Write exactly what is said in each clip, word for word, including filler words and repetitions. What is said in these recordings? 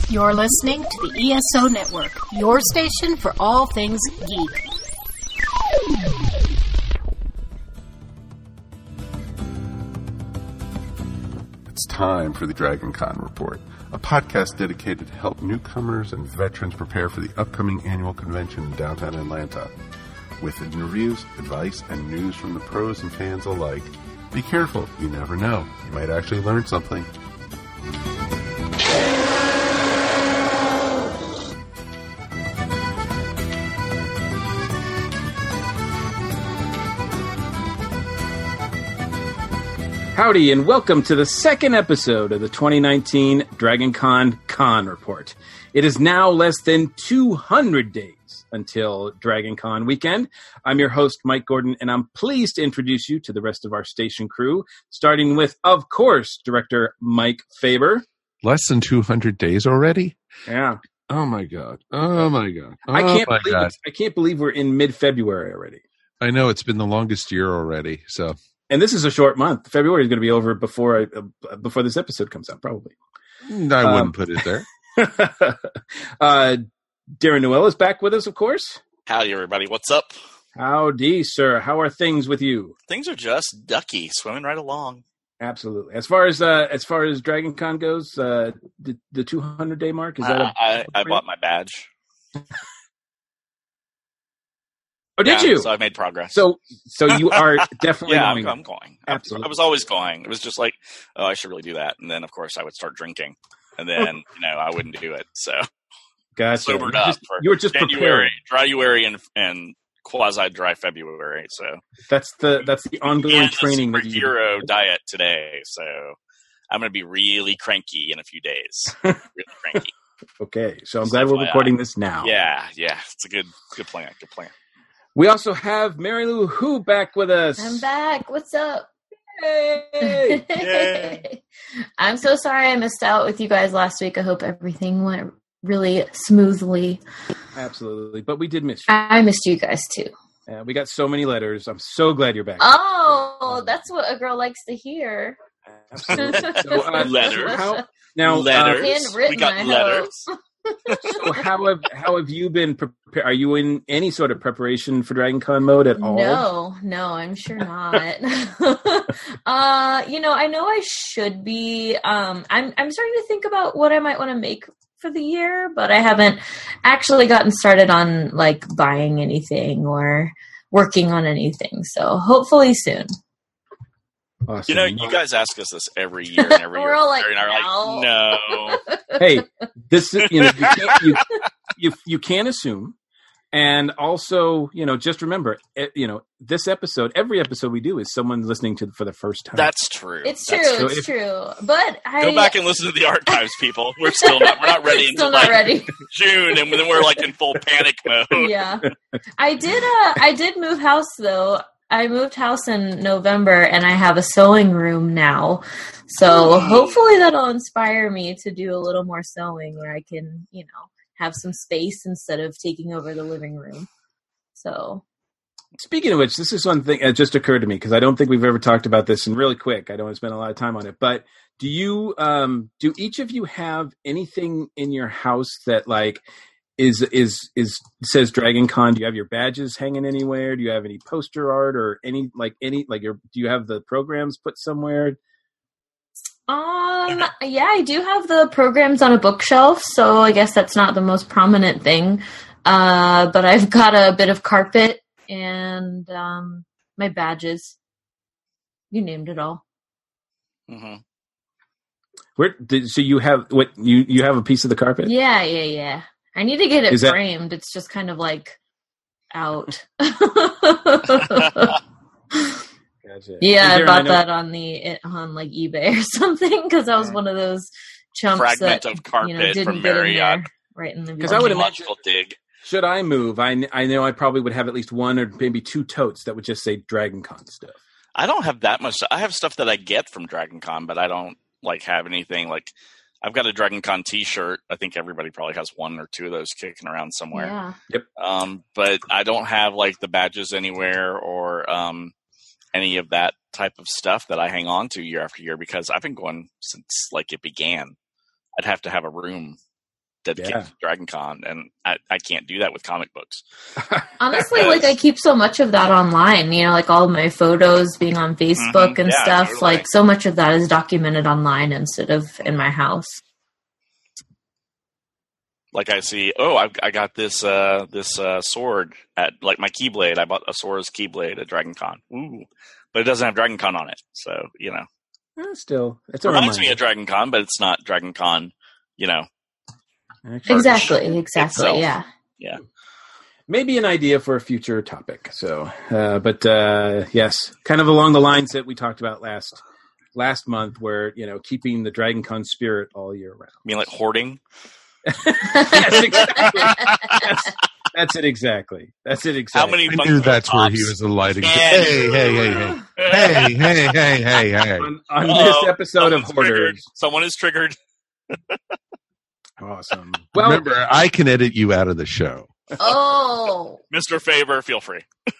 You're listening to the E S O Network, your station for all things geek. It's time for the Dragon Con Report, a podcast dedicated to help newcomers and veterans prepare for the upcoming annual convention in downtown Atlanta. With interviews, advice, and news from the pros and fans alike. Be careful, you never know. You might actually learn something. Howdy, and welcome to the second episode of the twenty nineteen Dragon Con Con Report. It is now less than two hundred days until Dragon Con weekend. I'm your host, Mike Gordon, and I'm pleased to introduce you to the rest of our station crew, starting with, of course, Director Mike Faber. Less than two hundred days already? Yeah. Oh, my God. Oh, my God. Oh, I can't my believe God. it. I can't believe we're in mid-February already. I know, it's been the longest year already, so... And this is a short month. February is going to be over before I, uh, before this episode comes out, probably. I wouldn't um, put it there. uh, Darren Noel is back with us, of course. Howdy, everybody. What's up? Howdy, sir. How are things with you? Things are just ducky, swimming right along. Absolutely. As far as uh, as far as Dragon Con goes, uh, the the two hundred day mark is that? Uh, a- I, I bought my badge. Oh, did yeah, you? So I made progress. So, so you are definitely yeah, going. I'm, I'm going. Absolutely. I was always going. It was just like, oh, I should really do that. And then, of course, I would start drinking. And then, you know, I wouldn't do it. So, gotcha. sobered you up just, for you were just January, prepared. Dryuary, and, and quasi-dry February. So that's the that's the ongoing and training the that you superhero diet today. So I'm going to be really cranky in a few days. Really cranky. Okay, so I'm glad we're recording this now. Yeah, yeah, it's a good good plan. Good plan. We also have Mary Lou Who back with us. I'm back. What's up? Yay! Yay. I'm so sorry I missed out with you guys last week. I hope everything went really smoothly. Absolutely. But we did miss you. I missed you guys too. Uh, we got so many letters. I'm so glad you're back. Oh, that's what a girl likes to hear. Absolutely. So, uh, letters. How, now, letters. Uh, Handwritten, we got I letters. so how have how have you been prepared? Are you in any sort of preparation for Dragon Con mode at all? No, no, I'm sure not. uh, you know, I know I should be. Um, I'm I'm starting to think about what I might want to make for the year, but I haven't actually gotten started on like buying anything or working on anything. So hopefully soon. Awesome. You know, you guys ask us this every year and every We're year. all like, and we're like, no. Hey, this is, you know, you can't, you, you, you can't assume. And also, you know, just remember, you know, this episode, every episode we do is someone listening to for the first time. That's true. It's true. That's true. It's If- true. But I Go back and listen to the archives, people. We're still not. We're not ready still until not like ready. June, and then we're like in full panic mode. Yeah, I did. Uh, I did move house though. I moved house in November, and I have a sewing room now. So hopefully that'll inspire me to do a little more sewing, where I can, you know, have some space instead of taking over the living room. So, Speaking of which, this is one thing that just occurred to me because I don't think we've ever talked about this. And really quick, I don't want to spend a lot of time on it. But do you, um, do each of you have anything in your house that like is is is says Dragon Con? Do you have your badges hanging anywhere? Do you have any poster art or any like any like your? Do you have the programs put somewhere? um, yeah, I do have the programs on a bookshelf, so I guess that's not the most prominent thing. Uh, but I've got a bit of carpet and um, my badges. You named it all. Mm-hmm. Where did so you have what you you have a piece of the carpet? Yeah, yeah, yeah. I need to get it Is that- framed. It's just kind of like out. Gotcha. Yeah, Is I there- bought know- that on the on like eBay or something because I was Yeah. one of those chumps Fragment that of carpet you know, didn't from get in Marriott. there right in the Because I would beginning. imagine- Archaeological dig. Should I move? I, kn- I know I probably would have at least one or maybe two totes that would just say Dragon Con stuff. I don't have that much. I have stuff that I get from Dragon Con, but I don't like have anything like. I've got a Dragon Con T-shirt. I think everybody probably has one or two of those kicking around somewhere. Yeah. Um, but I don't have like the badges anywhere or um, any of that type of stuff that I hang on to year after year because I've been going since like it began. I'd have to have a room dedicated Yeah. to Dragon Con, and I, I can't do that with comic books. Honestly, like I keep so much of that online, you know, like all of my photos being on Facebook Mm-hmm. and Yeah, stuff, totally. like so much of that is documented online instead of in my house. Like I see, oh, I, I got this uh, this uh, sword at like my Keyblade. I bought a Sora's Keyblade at Dragon Con. Ooh, but it doesn't have Dragon Con on it, so you know. Eh, still, it's It a reminds reminder. me of Dragon Con, but it's not Dragon Con. You know, Actually, Exactly, exactly, itself. yeah. yeah. maybe an idea for a future topic. So, uh, but uh, yes, kind of along the lines that we talked about last last month, where you know, keeping the Dragon Con spirit all year round. I mean, like hoarding. Yes, exactly. That's, that's it exactly. That's it exactly. How many? I knew Funko that's where he Pops was alighting. can Hey, you- hey, hey, hey. Hey, hey, hey, hey, hey. on, on Uh-oh, this episode of someone's triggered. Hoarders? Someone is triggered. Awesome. Well, Remember, I can edit you out of the show. Oh. Mister Faber, feel free.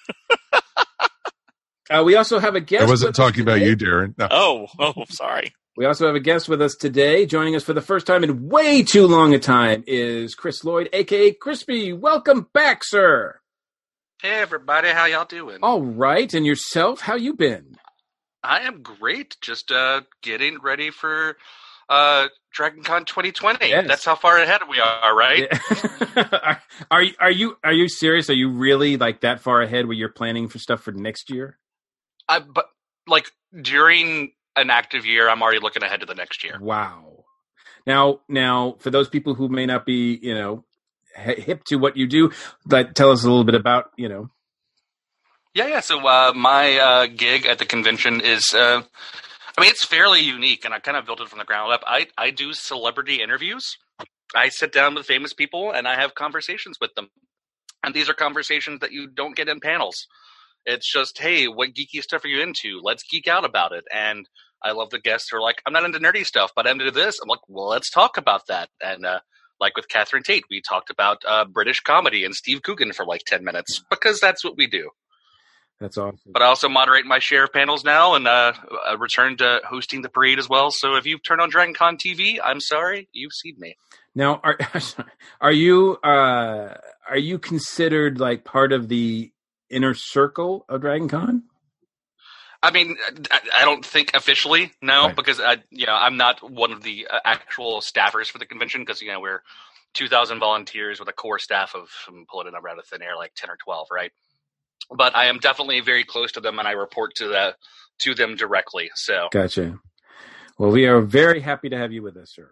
uh, we also have a guest. I wasn't with us talking about today. you, Darren. No. Oh, oh, sorry. We also have a guest with us today. Joining us for the first time in way too long a time is Chris Lloyd, a k a. Crispy. Welcome back, sir. Hey everybody, how y'all doing? All right. And yourself, how you been? I am great. Just uh, getting ready for uh, Dragon Con twenty twenty. Yes. That's how far ahead we are, right? are, are, you- are you are you serious? Are you really like that far ahead where you're planning for stuff for next year? I, but like during an active year, I'm already looking ahead to the next year. Wow. Now, now, for those people who may not be, you know, hi- hip to what you do, but tell us a little bit about, you know. Yeah, yeah. So uh, my uh, gig at the convention is, uh, I mean, it's fairly unique, and I kind of built it from the ground up. I, I do celebrity interviews. I sit down with famous people, and I have conversations with them. And these are conversations that you don't get in panels. It's just, hey, what geeky stuff are you into? Let's geek out about it. And I love the guests who are like, I'm not into nerdy stuff, but I'm into this. I'm like, well, let's talk about that. And uh, like with Catherine Tate, we talked about uh, British comedy and Steve Coogan for like ten minutes because that's what we do. That's awesome. But I also moderate my share of panels now, and uh, I returned to hosting the parade as well. So if you've turned on Dragon Con T V, I'm sorry, you've seen me. Now, are are you uh, are you considered like part of the inner circle of Dragon Con? I mean, I, I don't think officially, no, Right. because I, you know, I'm not one of the uh, actual staffers for the convention because you know we're two thousand volunteers with a core staff of I'm pulling a number out of thin air, like ten or twelve, right? But I am definitely very close to them, and I report to the to them directly. So Gotcha. Well, we are very happy to have you with us, sir.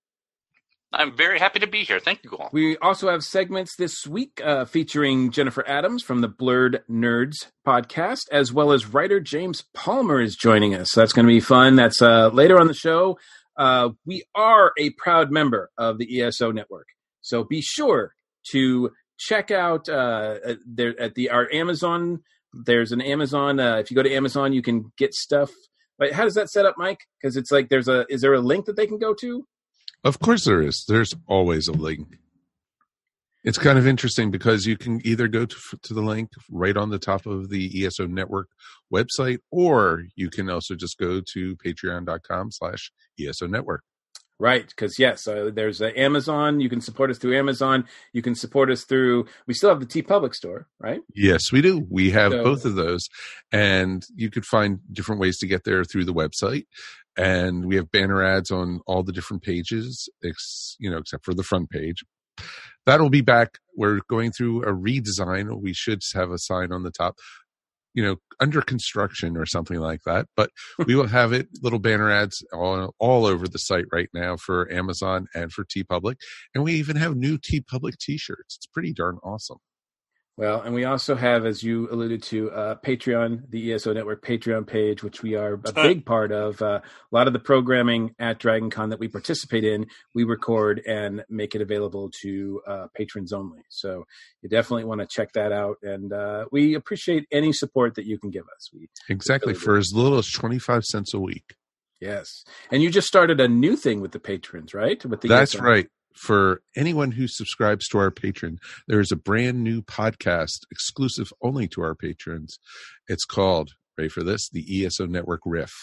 I'm very happy to be here. Thank you all. We also have segments this week uh, featuring Jennifer Adams from the Blurred Nerds podcast, as well as writer James Palmer is joining us. So that's going to be fun. That's uh, later on the show. Uh, we are a proud member of the E S O network, so be sure to check out uh, there at the our Amazon. There's an Amazon. Uh, if you go to Amazon, you can get stuff. But how does that set up, Mike? Because it's like there's a. Is there a link that they can go to? Of course there is. There's always a link. It's kind of interesting because you can either go to, to the link right on the top of the E S O Network website, or you can also just go to patreon.com slash ESO Network. Right, because yes, uh, there's uh, Amazon. You can support us through Amazon. You can support us through. We still have the TeePublic store, right? Yes, we do. We have So- both of those, and you could find different ways to get there through the website. And we have banner ads on all the different pages, ex, you know, except for the front page. That'll be back. We're going through a redesign. We should have a sign on the top, you know, under construction or something like that. But we will have it, little banner ads all, all over the site right now for Amazon and for TeePublic. And we even have new TeePublic t-shirts. It's pretty darn awesome. Well, and we also have, as you alluded to, uh, Patreon, the E S O Network Patreon page, which we are a big part of. Uh, a lot of the programming at Dragon Con that we participate in, we record and make it available to uh, patrons only. So you definitely want to check that out. And uh, we appreciate any support that you can give us. We Exactly. really For do. as little as twenty-five cents a week. Yes. And you just started a new thing with the patrons, right? With the That's E S O. right. For anyone who subscribes to our Patreon, there is a brand new podcast exclusive only to our patrons. It's called, ready for this, the E S O Network Riffs.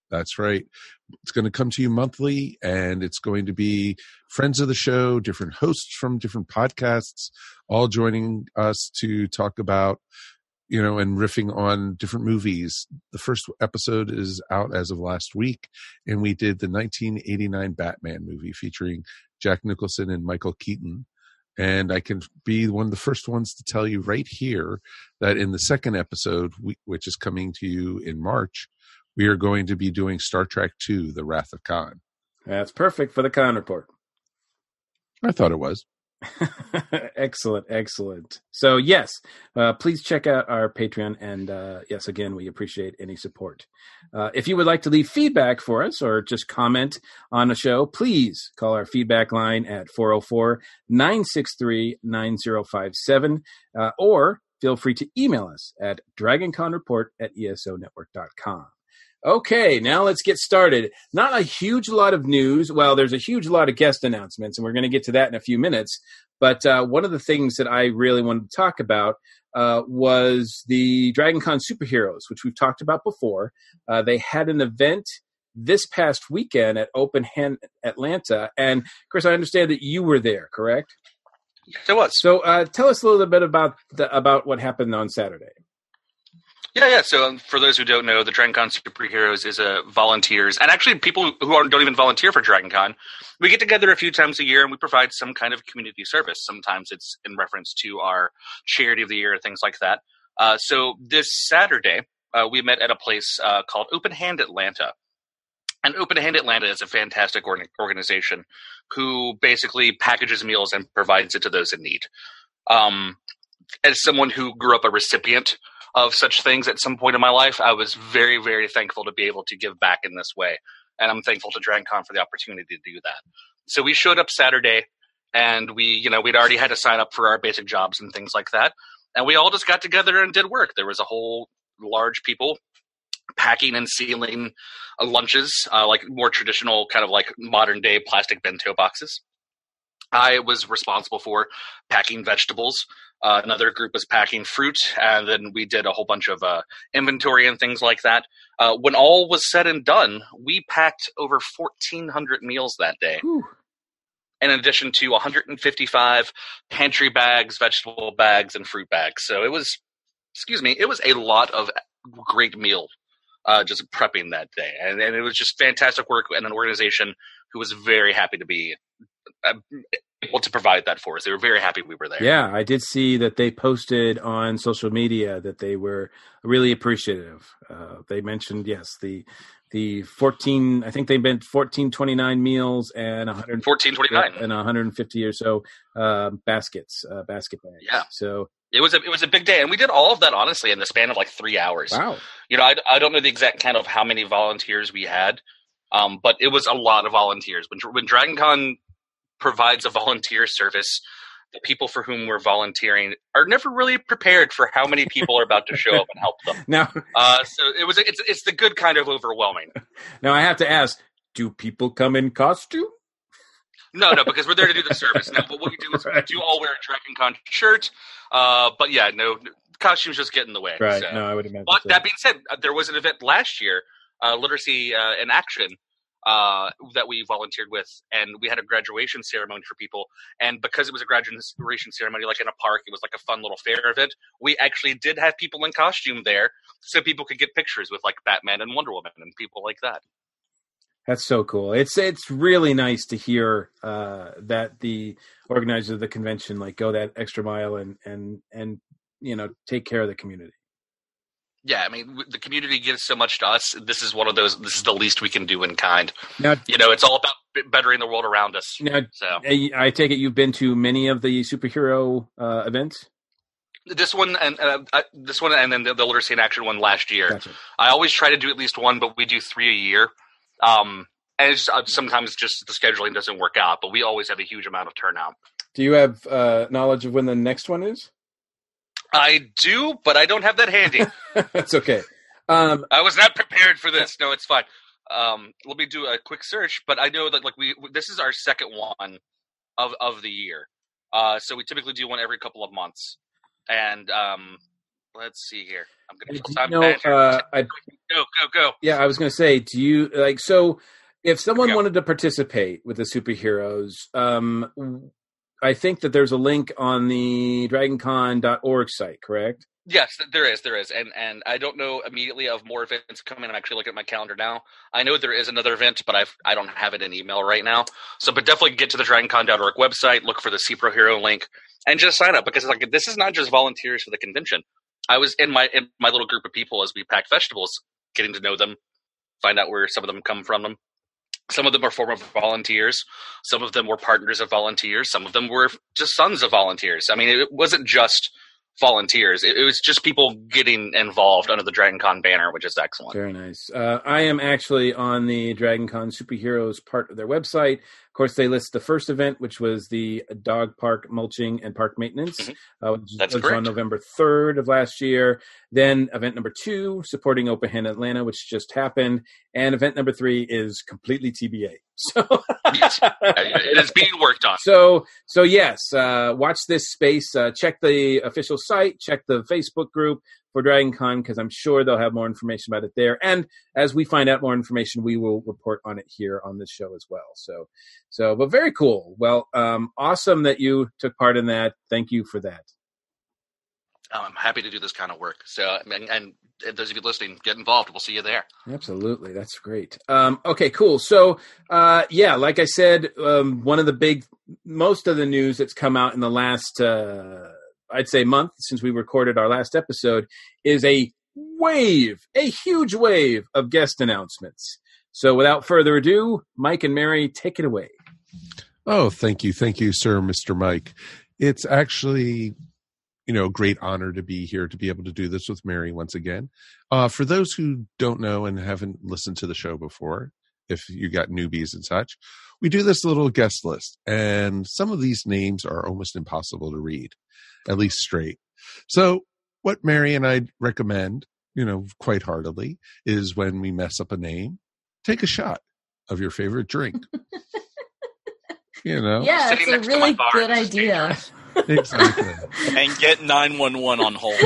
That's right. It's going to come to you monthly, and it's going to be friends of the show, different hosts from different podcasts, all joining us to talk about, you know, and riffing on different movies. The first episode is out as of last week, and we did the nineteen eighty-nine Batman movie featuring Jack Nicholson and Michael Keaton. And I can be one of the first ones to tell you right here that in the second episode, we, which is coming to you in March, we are going to be doing Star Trek two, The Wrath of Khan. That's perfect for the Khan Report. I thought it was. Excellent, excellent. So, yes, uh, please check out our Patreon. And, uh, yes, again, we appreciate any support. Uh, if you would like to leave feedback for us or just comment on the show, please call our feedback line at four oh four, nine six three, nine oh five seven uh, or feel free to email us at dragonconreport at E S O network dot com. Okay, now let's get started. Not a huge lot of news. Well, there's a huge lot of guest announcements, and we're going to get to that in a few minutes. But uh, one of the things that I really wanted to talk about uh, was the DragonCon Superheroes, which we've talked about before. Uh, they had an event this past weekend at Open Hand Atlanta. And, Chris, I understand that you were there, correct? Yes, it was. So uh, tell us a little bit about the, about what happened on Saturday. Yeah, yeah. So um, for those who don't know, the DragonCon Superheroes is a volunteers, and actually people who aren't, don't even volunteer for DragonCon. We get together a few times a year and we provide some kind of community service. Sometimes it's in reference to our charity of the year, things like that. Uh, so this Saturday, uh, we met at a place uh, called Open Hand Atlanta. And Open Hand Atlanta is a fantastic or- organization who basically packages meals and provides it to those in need. Um, as someone who grew up a recipient of such things at some point in my life, I was very, very thankful to be able to give back in this way. And I'm thankful to DragonCon for the opportunity to do that. So we showed up Saturday and we, you know, we'd already had to sign up for our basic jobs and things like that. And we all just got together and did work. There was a whole large people packing and sealing uh, lunches, uh, like more traditional kind of like modern day plastic bento boxes. I was responsible for packing vegetables. Uh, another group was packing fruit, and then we did a whole bunch of uh, inventory and things like that. Uh, when all was said and done, we packed over fourteen hundred meals that day. Whew. In addition to one hundred fifty-five pantry bags, vegetable bags, and fruit bags. So it was, excuse me, it was a lot of great meal uh, just prepping that day. And, and it was just fantastic work and an organization who was very happy to be uh, able to provide that for us. They were very happy we were there. Yeah, I did see that they posted on social media that they were really appreciative. Uh, they mentioned, yes, the the fourteen, I think they meant fourteen twenty-nine meals and one hundred fourteen twenty-nine and one hundred fifty or so uh, baskets, uh, basket bags. Yeah. So it was a it was a big day, and we did all of that honestly in the span of like three hours. Wow. You know, I, I don't know the exact count of how many volunteers we had, um, but it was a lot of volunteers. When when DragonCon provides a volunteer service, the people for whom we're volunteering are never really prepared for how many people are about to show up and help them. Now, uh, so it was it's it's the good kind of overwhelming. Now I have to ask: do people come in costume? No, no, because we're there to do the service. Now, but what we do is we do all wear a DragonCon shirt. Uh, but yeah, no costumes just get in the way. Right? So. No, I would imagine. But so. That being said, there was an event last year, uh, Literacy uh, in Action. Uh, that we volunteered with, and we had a graduation ceremony for people. And because it was a graduation ceremony, like in a park, it was like a fun little fair event. We actually did have people in costume there, so people could get pictures with like Batman and Wonder Woman and people like that. That's so cool. It's it's really nice to hear uh, that the organizers of the convention like go that extra mile and and and you know take care of the community. Yeah, I mean, the community gives so much to us. This is one of those. This is the least we can do in kind. Now, you know, it's all about bettering the world around us. Now, so I take it you've been to many of the superhero uh, events. This one and uh, uh, this one, and then the, the Literacy in Action one last year. Gotcha. I always try to do at least one, but we do three a year. Um, and it's, uh, sometimes just the scheduling doesn't work out, but we always have a huge amount of turnout. Do you have uh, knowledge of when the next one is? I do, but I don't have that handy. That's okay. Um, I was not prepared for this. No, it's fine. Um, let me do a quick search, but I know that like we this is our second one of of the year. Uh, so we typically do one every couple of months, and um, let's see here. I'm going Do to you know, uh, I, go, go, go. Yeah, I was going to say, do you like so? If someone wanted to participate with the superheroes, um, I think that there's a link on the dragon con dot org site, correct? Yes, there is, there is, and and I don't know immediately of more events coming. I'm actually looking at my calendar now. I know there is another event, but I've I don't have it in email right now. So, but definitely get to the dragon con dot org website, look for the superhero link, and just sign up because like this is not just volunteers for the convention. I was in my in my little group of people as we packed vegetables, getting to know them, find out where some of them come from. Them. Some of them are former volunteers. Some of them were partners of volunteers. Some of them were just sons of volunteers. I mean, it wasn't just volunteers. It, it was just people getting involved under the Dragon Con banner, which is excellent. Very nice. Uh, I am actually on the Dragon Con Superheroes part of their website. Of course, they list the first event, which was the dog park mulching and park maintenance, mm-hmm. uh, which That's was correct. on November third of last year. Then event number two, supporting Open Hand Atlanta, which just happened. And event number three is completely T B A. So yes, it is being worked on. So, so yes, uh, watch this space. Uh, check the official site. Check the Facebook group for Dragon Con because I'm sure they'll have more information about it there. And as we find out more information, we will report on it here on this show as well. So, so, but very cool. Well, um, awesome that you took part in that. Thank you for that. I'm happy to do this kind of work. So, and, and those of you listening, get involved. We'll see you there. Absolutely. That's great. Um, okay, cool. So, uh, yeah, like I said, um, one of the big, most of the news that's come out in the last, uh, I'd say month since we recorded our last episode is a wave, a huge wave of guest announcements. So without further ado, Mike and Mary, take it away. Oh, thank you. Thank you, sir, Mister Mike. It's actually, you know, great honor to be here to be able to do this with Mary once again. Uh, for those who don't know and haven't listened to the show before, if you got newbies and such, we do this little guest list. And some of these names are almost impossible to read, at least straight. So what Mary and I recommend, you know, quite heartily, is when we mess up a name, take a shot of your favorite drink. You know? Yeah, it's a really good idea. Exactly. And get nine one one on hold.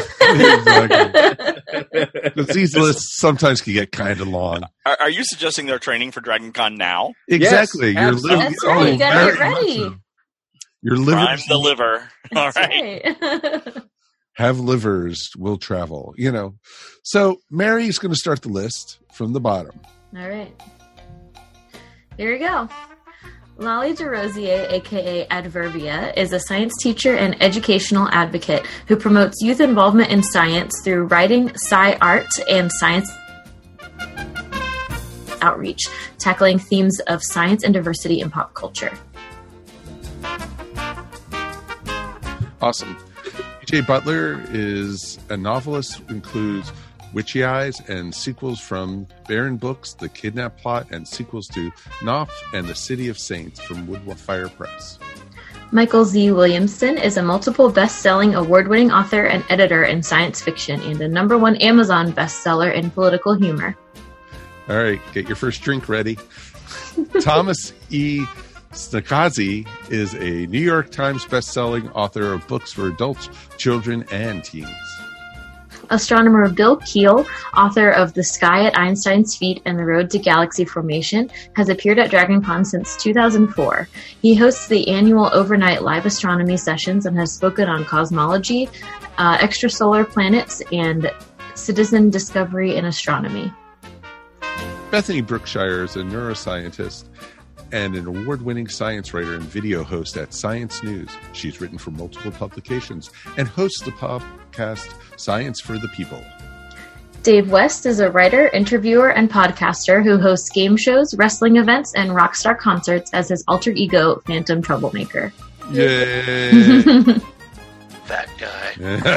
Exactly. Because these lists sometimes can get kind of long. Are, are you suggesting they're training for Dragon Con now? Exactly. Yes, You're absolutely. living, That's right. You gotta get ready. So. Your liver. I'm the liver. All That's right. right. Have livers will travel, you know. So Mary's going to start the list from the bottom. All right. Here we go. Lolly DeRosier, a k a. Adverbia, is a science teacher and educational advocate who promotes youth involvement in science through writing, sci-art, and science outreach, tackling themes of science and diversity in pop culture. Awesome. E J Butler is a novelist who includes Witchy Eyes and sequels from Baron Books, The Kidnap Plot, and sequels to Knopf and The City of Saints from Woodfire Press. Michael Z. Williamson is a multiple best-selling award-winning author and editor in science fiction and a number one Amazon bestseller in political humor. All right, get your first drink ready. Thomas E. Stakazi is a New York Times best-selling author of books for adults, children, and teens. Astronomer Bill Keel, author of The Sky at Einstein's Feet and The Road to Galaxy Formation, has appeared at DragonCon since two thousand four. He hosts the annual overnight live astronomy sessions and has spoken on cosmology, uh, extrasolar planets, and citizen discovery in astronomy. Bethany Brookshire is a neuroscientist and an award-winning science writer and video host at Science News. She's written for multiple publications and hosts the podcast Science for the People. Dave West is a writer, interviewer, and podcaster who hosts game shows, wrestling events, and rock star concerts as his alter ego, Phantom Troublemaker. Yay! That guy.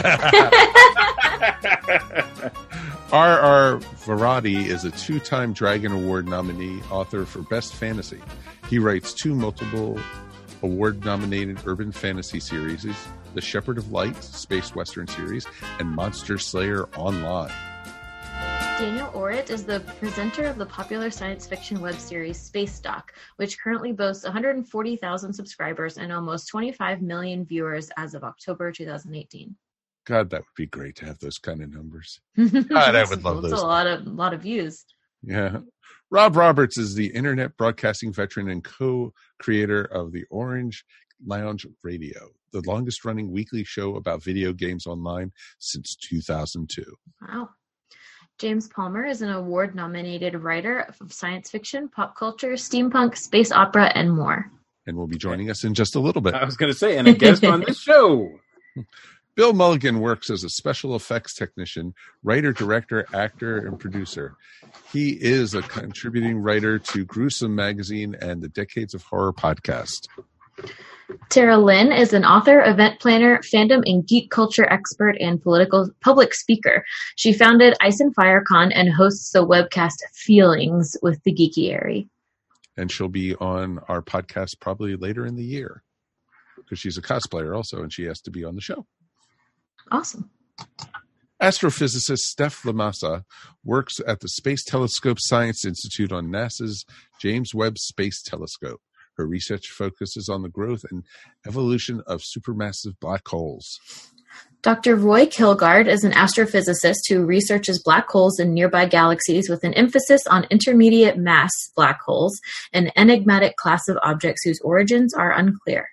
R R. Varady is a two-time Dragon Award nominee author for Best Fantasy. He writes two multiple award-nominated urban fantasy series, The Shepherd of Light Space Western series, and Monster Slayer Online. Daniel Orrit is the presenter of the popular science fiction web series Space Dock, which currently boasts one hundred forty thousand subscribers and almost twenty-five million viewers as of October twenty eighteen. God, that would be great to have those kind of numbers. God, I would love those. That's a lot of, lot of views. Yeah. Rob Roberts is the internet broadcasting veteran and co-creator of the Orange Lounge Radio, the longest running weekly show about video games online since two thousand two. Wow. James Palmer is an award-nominated writer of science fiction, pop culture, steampunk, space opera, and more. And will be joining us in just a little bit. I was going to say, and a guest on this show. Bill Mulligan works as a special effects technician, writer, director, actor, and producer. He is a contributing writer to Gruesome Magazine and the Decades of Horror podcast. Tara Lynn is an author, event planner, fandom and geek culture expert, and political public speaker. She founded Ice and Fire Con and hosts the webcast Feelings with the Geekiary. And she'll be on our podcast probably later in the year because she's a cosplayer also, and she has to be on the show. Awesome. Astrophysicist Steph Lamassa works at the Space Telescope Science Institute on NASA's James Webb Space Telescope. Her research focuses on the growth and evolution of supermassive black holes. Doctor Roy Kilgard is an astrophysicist who researches black holes in nearby galaxies with an emphasis on intermediate mass black holes, an enigmatic class of objects whose origins are unclear.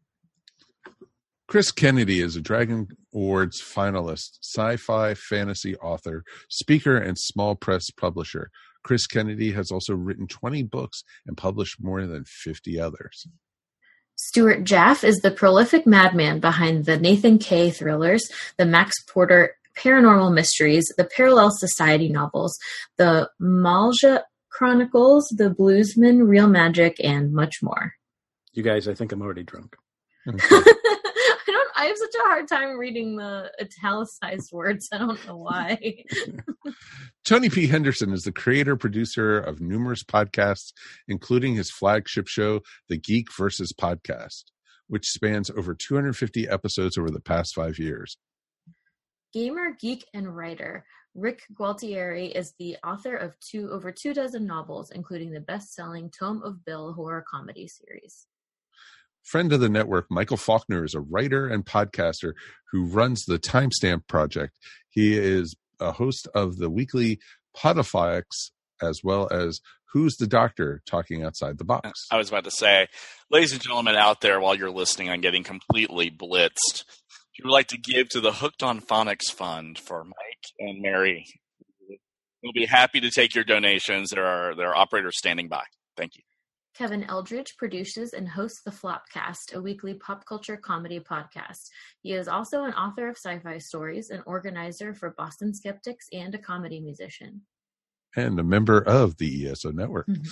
Chris Kennedy is a Dragon Awards finalist, sci-fi fantasy author, speaker, and small press publisher. Chris Kennedy has also written twenty books and published more than fifty others. Stuart Jaff is the prolific madman behind the Nathan Kay thrillers, the Max Porter paranormal mysteries, the Parallel Society novels, the Malja Chronicles, the Bluesman, Real Magic, and much more. You guys, I think I'm already drunk. I don't. I have such a hard time reading the italicized words. I don't know why. Tony P. Henderson is the creator, producer of numerous podcasts, including his flagship show, The Geek Versus Podcast, which spans over two hundred fifty episodes over the past five years. Gamer, geek, and writer Rick Gualtieri is the author of two over two dozen novels, including the best-selling Tome of Bill horror comedy series. Friend of the network, Michael Faulkner is a writer and podcaster who runs the Timestamp Project. He is a host of the weekly Podifyx, as well as Who's the Doctor, Talking Outside the Box. I was about to say, ladies and gentlemen out there, while you're listening on getting completely blitzed, if you would like to give to the Hooked on Phonics Fund for Mike and Mary, we'll be happy to take your donations. There are there are operators standing by. Thank you. Kevin Eldridge produces and hosts The Flopcast, a weekly pop culture comedy podcast. He is also an author of sci-fi stories, an organizer for Boston Skeptics, and a comedy musician. And a member of the E S O Network. Mm-hmm.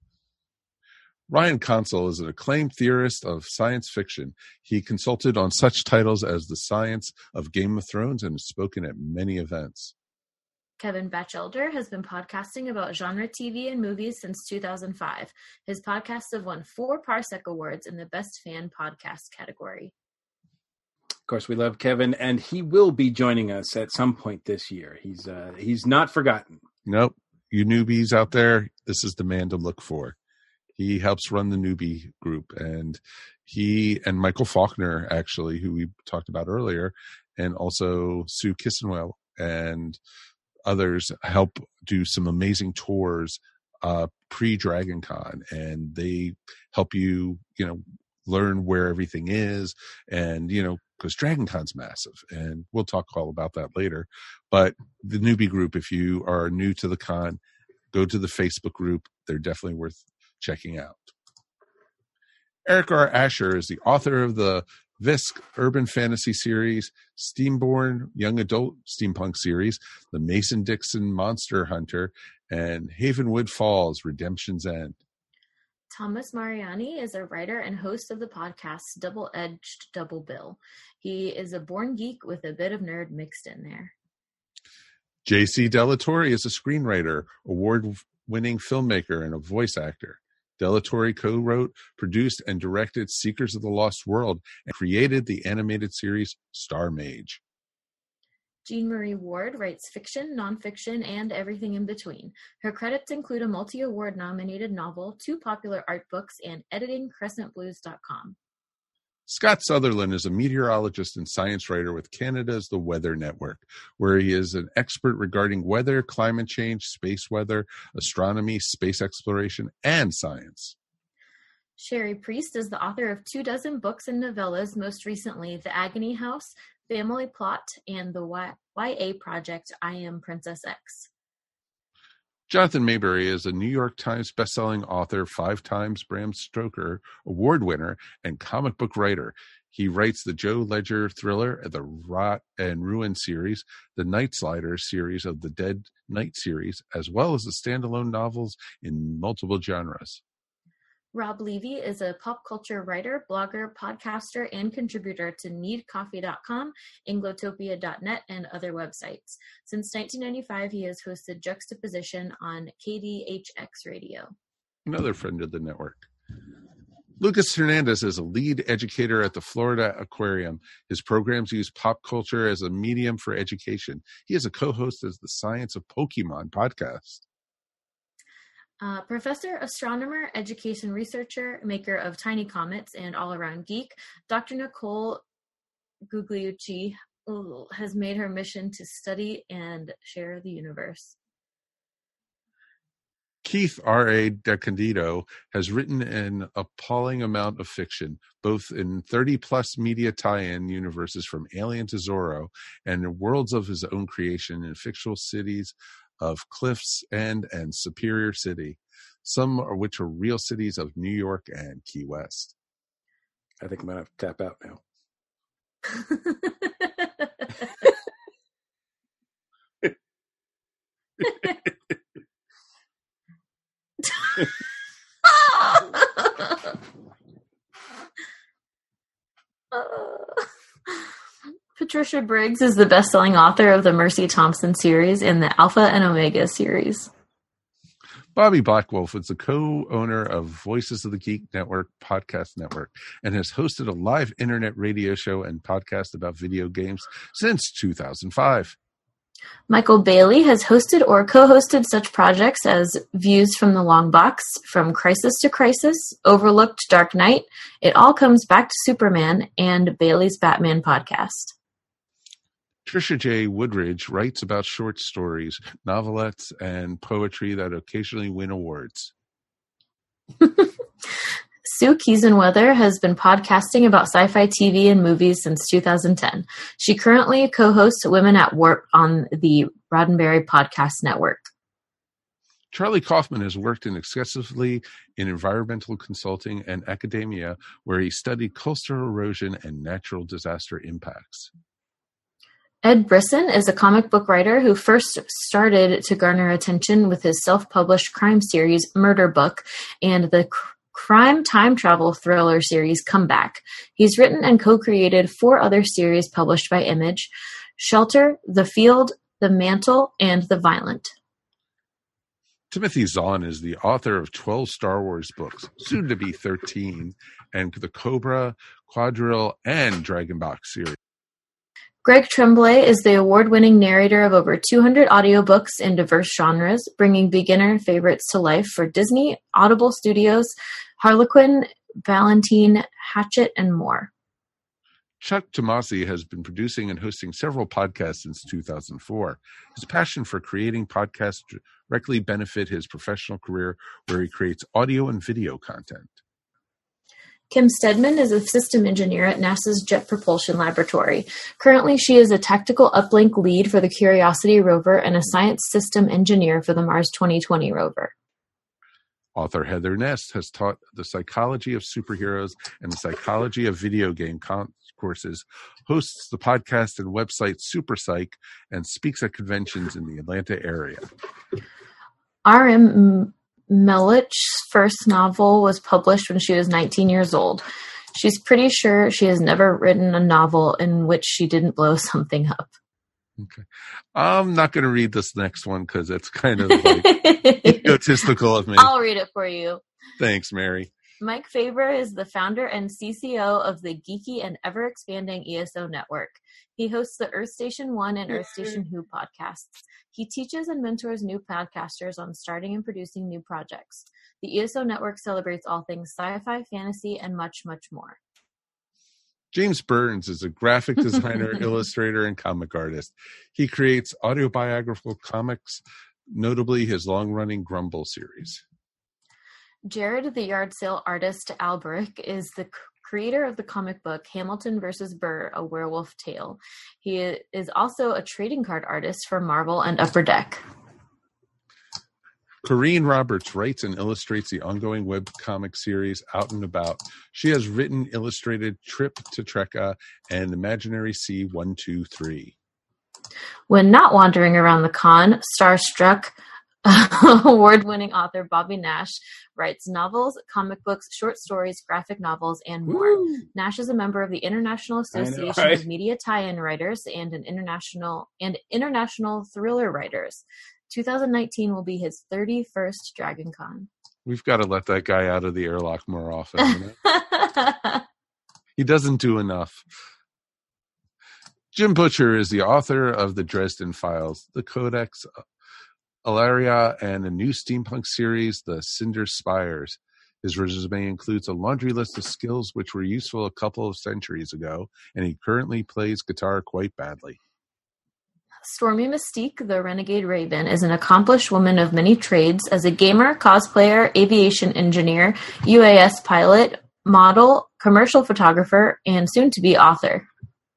Ryan Consol is an acclaimed theorist of science fiction. He consulted on such titles as The Science of Game of Thrones and has spoken at many events. Kevin Batchelder has been podcasting about genre T V and movies since two thousand five. His podcasts have won four Parsec Awards in the Best Fan Podcast category. Of course, we love Kevin, and he will be joining us at some point this year. He's uh, he's not forgotten. Nope. You newbies out there, this is the man to look for. He helps run the newbie group, and he and Michael Faulkner, actually, who we talked about earlier, and also Sue Kissenwell and others help do some amazing tours uh, pre-Dragon Con, and they help you, you know, learn where everything is, and, you know, because Dragon Con's massive, and we'll talk all about that later. But the newbie group, if you are new to the con, go to the Facebook group. They're definitely worth checking out. Eric R. Asher is the author of the Visk Urban Fantasy Series, Steamborn Young Adult Steampunk Series, the Mason-Dixon Monster Hunter, and Havenwood Falls Redemption's End. Thomas Mariani is a writer and host of the podcast Double-Edged Double Bill. He is a born geek with a bit of nerd mixed in there. J C Delatorre is a screenwriter, award-winning filmmaker, and a voice actor. Delatorre co-wrote, produced, and directed Seekers of the Lost World and created the animated series Star Mage. Jean Marie Ward writes fiction, nonfiction, and everything in between. Her credits include a multi-award nominated novel, two popular art books, and editing crescent blues dot com. Scott Sutherland is a meteorologist and science writer with Canada's The Weather Network, where he is an expert regarding weather, climate change, space weather, astronomy, space exploration, and science. Sherry Priest is the author of two dozen books and novellas, most recently The Agony House, Family Plot, and the y- YA project I Am Princess X. Jonathan Mayberry is a New York Times bestselling author, five times Bram Stoker Award winner, and comic book writer. He writes the Joe Ledger thriller, the Rot and Ruin series, the Night Sliders series of the Dead Knight series, as well as the standalone novels in multiple genres. Rob Levy is a pop culture writer, blogger, podcaster, and contributor to need coffee dot com, Inglotopia dot net, and other websites. Since nineteen ninety-five, he has hosted Juxtaposition on K D H X Radio. Another friend of the network. Lucas Hernandez is a lead educator at the Florida Aquarium. His programs use pop culture as a medium for education. He is a co-host of the Science of Pokemon podcast. Uh, professor, astronomer, education researcher, maker of Tiny Comets, and all-around geek, Doctor Nicole Gugliucci ooh, has made her mission to study and share the universe. Keith R A. DeCandido has written an appalling amount of fiction, both in thirty-plus media tie-in universes from Alien to Zorro and worlds of his own creation in fictional cities of Cliffs End and Superior City, some of which are real cities of New York and Key West. I think I'm going to have to tap out now. Patricia Briggs is the best-selling author of the Mercy Thompson series and the Alpha and Omega series. Bobby Blackwolf is the co-owner of Voices of the Geek Network podcast network and has hosted a live internet radio show and podcast about video games since two thousand five. Michael Bailey has hosted or co-hosted such projects as Views from the Long Box, From Crisis to Crisis, Overlooked Dark Knight, It All Comes Back to Superman, and Bailey's Batman podcast. Trisha J. Woodridge writes about short stories, novelettes, and poetry that occasionally win awards. Sue Kiesenweather has been podcasting about sci-fi T V and movies since two thousand ten. She currently co-hosts Women at Warp on the Roddenberry Podcast Network. Charlie Kaufman has worked in extensively in environmental consulting and academia, where he studied coastal erosion and natural disaster impacts. Ed Brisson is a comic book writer who first started to garner attention with his self-published crime series Murder Book and the cr- crime time travel thriller series Comeback. He's written and co-created four other series published by Image: Shelter, The Field, The Mantle, and The Violent. Timothy Zahn is the author of twelve Star Wars books, soon to be thirteen, and the Cobra, Quadrille, and Dragon Box series. Greg Tremblay is the award-winning narrator of over two hundred audiobooks in diverse genres, bringing beginner favorites to life for Disney, Audible Studios, Harlequin, Valentine, Hatchet, and more. Chuck Tomasi has been producing and hosting several podcasts since two thousand four. His passion for creating podcasts directly benefit his professional career, where he creates audio and video content. Kim Stedman is a system engineer at NASA's Jet Propulsion Laboratory. Currently, she is a tactical uplink lead for the Curiosity rover and a science system engineer for the Mars twenty twenty rover. Author Heather Nest has taught the psychology of superheroes and the psychology of video game con- courses, hosts the podcast and website Super Psych, and speaks at conventions in the Atlanta area. R M Melich's first novel was published when she was nineteen years old. She's pretty sure she has never written a novel in which she didn't blow something up. Okay. I'm not going to read this next one because it's kind of like egotistical of me. I'll read it for you. Thanks, Mary. Mike Faber is the founder and C C O of the geeky and ever-expanding E S O Network. He hosts the Earth Station One and Earth Station Who podcasts. He teaches and mentors new podcasters on starting and producing new projects. The E S O Network celebrates all things sci-fi, fantasy, and much, much more. James Burns is a graphic designer, illustrator, and comic artist. He creates autobiographical comics, notably his long-running Grumble series. Jared, the yard sale artist Albrecht, is the creator of the comic book Hamilton versus Burr, A Werewolf Tale. He is also a trading card artist for Marvel and Upper Deck. Corrine Roberts writes and illustrates the ongoing webcomic series Out and About. She has written illustrated Trip to Trekka and Imaginary Sea one two three. When not wandering around the con, Starstruck award-winning author Bobby Nash writes novels, comic books, short stories, graphic novels, and more. Woo! Nash is a member of the International Association know, right? of Media Tie-In Writers and an international and international thriller writers. twenty nineteen will be his thirty-first Dragon Con. We've got to let that guy out of the airlock more often. You know? He doesn't do enough. Jim Butcher is the author of the Dresden Files, the Codex Alaria, and a new steampunk series, The Cinder Spires. His resume includes a laundry list of skills which were useful a couple of centuries ago, and he currently plays guitar quite badly. Stormy Mystique, the Renegade Raven, is an accomplished woman of many trades as a gamer, cosplayer, aviation engineer, U A S pilot, model, commercial photographer, and soon-to-be author.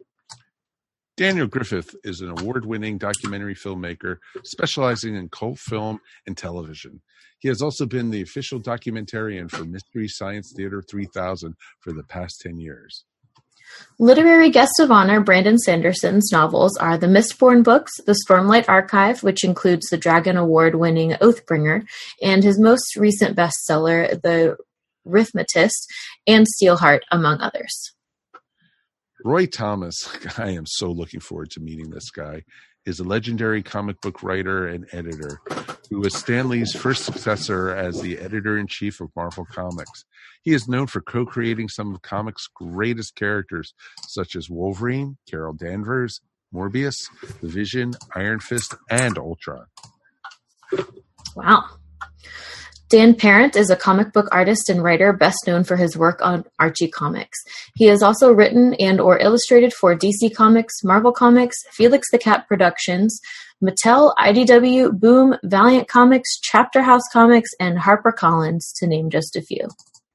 Daniel Griffith is an award-winning documentary filmmaker specializing in cult film and television. He has also been the official documentarian for Mystery Science Theater three thousand for the past ten years. Literary guests of honor Brandon Sanderson's novels are The Mistborn books, The Stormlight Archive, which includes the Dragon Award-winning Oathbringer, and his most recent bestseller, The Arithmetist, and Steelheart, among others. Roy Thomas, I am so looking forward to meeting this guy, is a legendary comic book writer and editor who was Stan Lee's first successor as the editor-in-chief of Marvel Comics. He is known for co-creating some of comics' greatest characters, such as Wolverine, Carol Danvers, Morbius, The Vision, Iron Fist, and Ultron. Wow. Dan Parent is a comic book artist and writer best known for his work on Archie Comics. He has also written and or illustrated for D C Comics, Marvel Comics, Felix the Cat Productions, Mattel, I D W, Boom, Valiant Comics, Chapter House Comics, and HarperCollins, to name just a few.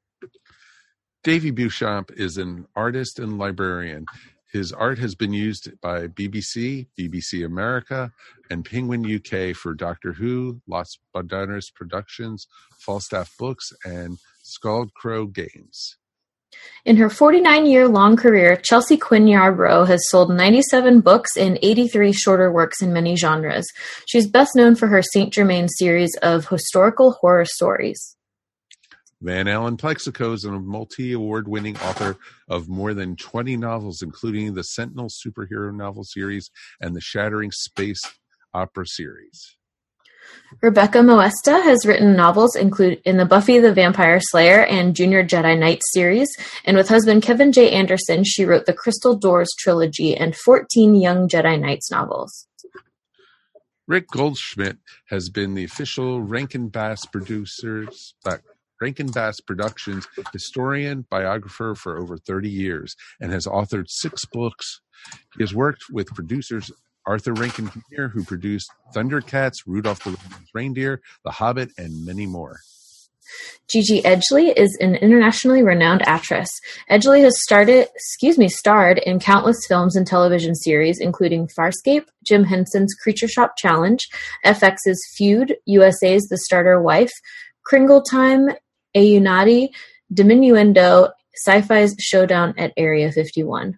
Davey Beauchamp is an artist and librarian. His art has been used by B B C, B B C America, and Penguin U K for Doctor Who, Los Bodanos Productions, Falstaff Books, and Scald Crow Games. In her forty-nine-year-long career, Chelsea Quinn Yarbrough has sold ninety-seven books and eighty-three shorter works in many genres. She's best known for her Saint Germain series of historical horror stories. Van Allen Plexico is a multi-award-winning author of more than twenty novels, including the Sentinel superhero novel series and the Shattering Space opera series. Rebecca Moesta has written novels include in the Buffy the Vampire Slayer and Junior Jedi Knight series, and with husband Kevin J. Anderson, she wrote the Crystal Doors trilogy and fourteen Young Jedi Knights novels. Rick Goldschmidt has been the official Rankin Bass producers Rankin Bass Productions historian, biographer for over thirty years, and has authored six books. He has worked with producers Arthur Rankin Junior, who produced Thundercats, Rudolph the Red-Nosed Reindeer, The Hobbit, and many more. Gigi Edgley is an internationally renowned actress. Edgley has started, excuse me, starred in countless films and television series, including Farscape, Jim Henson's Creature Shop Challenge, F X's Feud, U S A's The Starter Wife, Kringle Time, Aunati, Diminuendo, Sci-Fi's Showdown at Area fifty-one.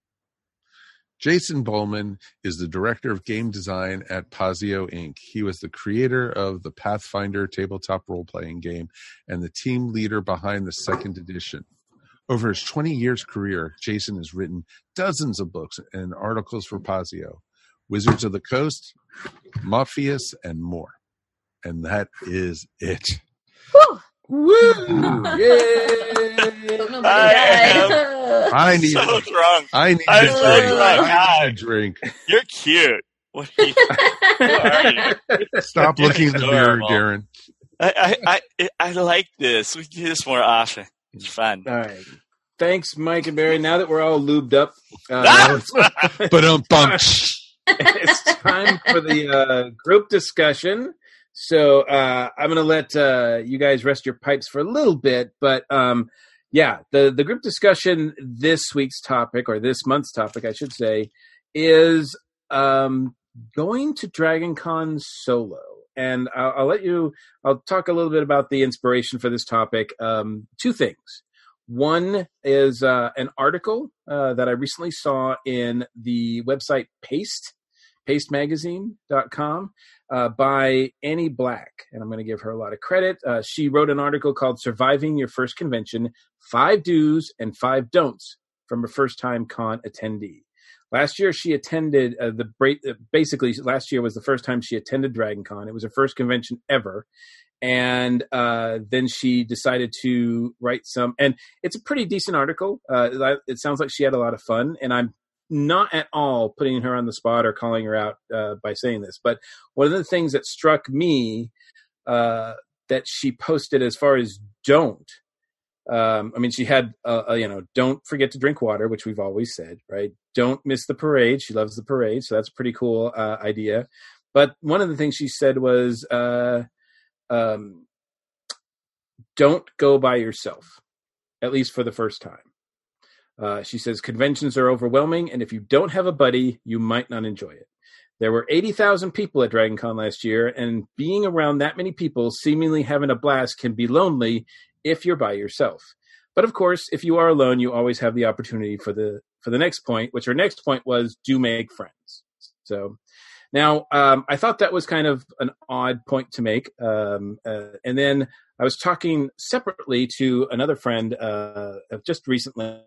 Jason Bowman is the director of game design at Pazio Incorporated. He was the creator of the Pathfinder tabletop role-playing game and the team leader behind the second edition. Over his twenty years career, Jason has written dozens of books and articles for Pazio, Wizards of the Coast, Morpheus, and more. And that is it. Woo! Woo! Yay! I, I need so a, drunk. I need I'm a so drink. drunk. I need a drink. You're cute. What are you? Who are you? Stop looking in the mirror, Adorable. Darren. I, I, I, I like this. We do this more often. It's fun. All right. thanks, Mike and Barry. Now that we're all lubed up, uh, but um, it's time for the uh, group discussion. So uh, I'm going to let uh, you guys rest your pipes for a little bit, but um, yeah, the the group discussion this week's topic, or this month's topic, I should say, is um, going to Dragon Con solo. And I'll, I'll let you. I'll talk a little bit about the inspiration for this topic. Um, two things. One is uh, an article uh, that I recently saw in the website Paste, paste magazine dot com, uh, by Annie Black. And I'm going to give her a lot of credit. Uh, she wrote an article called Surviving Your First Convention, Five Do's and Five Don'ts from a First-Time Con Attendee. Last year, she attended uh, the basically last year was the first time she attended Dragon Con. It was her first convention ever. And uh, then she decided to write some, and it's a pretty decent article. Uh, it sounds like she had a lot of fun, and I'm not at all putting her on the spot or calling her out uh, by saying this. But one of the things that struck me uh, that she posted as far as don't, um, I mean, she had, uh, uh, you know, don't forget to drink water, which we've always said, right? Don't miss the parade. She loves the parade, so that's a pretty cool uh, idea. But one of the things she said was, uh, Um, don't go by yourself, at least for the first time. Uh, she says conventions are overwhelming, and if you don't have a buddy, you might not enjoy it. There were eighty thousand people at Dragon Con last year, and being around that many people seemingly having a blast can be lonely if you're by yourself. But of course, if you are alone, you always have the opportunity for the for the next point, which her next point was do make friends. So now, um, I thought that was kind of an odd point to make. Um, uh, and then I was talking separately to another friend uh, just recently,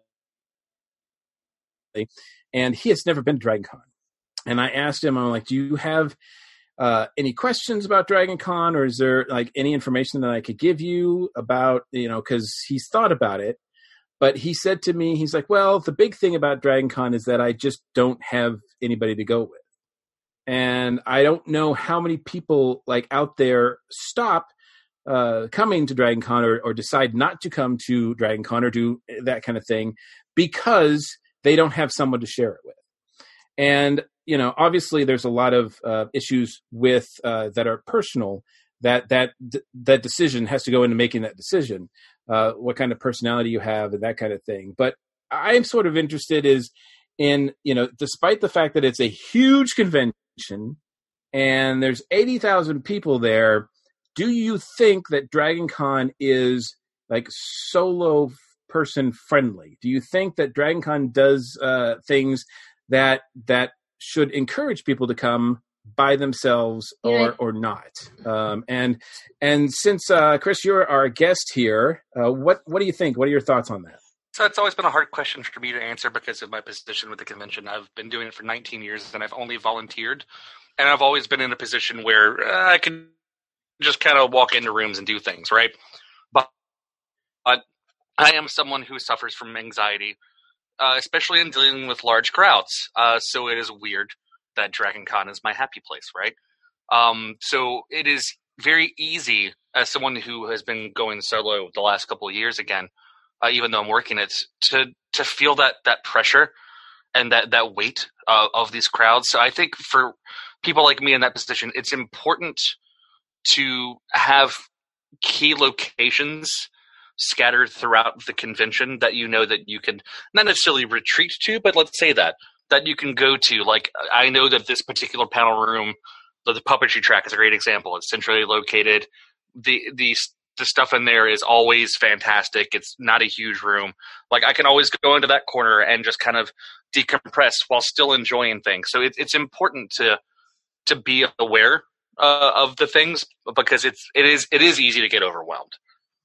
and he has never been to Dragon Con. And I asked him, I'm like, do you have uh, any questions about Dragon Con, or is there like any information that I could give you about, you know, because he's thought about it. But he said to me, he's like, well, the big thing about Dragon Con is that I just don't have anybody to go with. And I don't know how many people like out there stop uh, coming to Dragon Con or, or decide not to come to Dragon Con or do that kind of thing because they don't have someone to share it with. And, you know, obviously there's a lot of uh, issues with uh, that are personal that that that decision has to go into making that decision, uh, what kind of personality you have and that kind of thing. But I'm sort of interested is in, you know, despite the fact that it's a huge convention, and there's eighty thousand people there, do you think that Dragon Con is like solo person friendly? Do you think that Dragon Con does uh, things that that should encourage people to come by themselves or yeah. or not? Um, and and since uh, Chris, you're our guest here, uh, what what do you think? What are your thoughts on that? So it's always been a hard question for me to answer because of my position with the convention. I've been doing it for nineteen years, and I've only volunteered. And I've always been in a position where uh, I can just kind of walk into rooms and do things, right? But, but I am someone who suffers from anxiety, uh, especially in dealing with large crowds. Uh, so it is weird that Dragon Con is my happy place, right? Um, so it is very easy, as someone who has been going solo the last couple of years again, Uh, even though I'm working it, to to feel that that pressure and that, that weight uh, of these crowds. So I think for people like me in that position, it's important to have key locations scattered throughout the convention that you know that you can not necessarily retreat to, but let's say that, that you can go to. Like, I know that this particular panel room, the, the puppetry track is a great example. It's centrally located. The, the The stuff in there is always fantastic. It's not a huge room. Like, I can always go into that corner and just kind of decompress while still enjoying things. So it, it's important to to be aware uh, of the things because it's it is it is easy to get overwhelmed.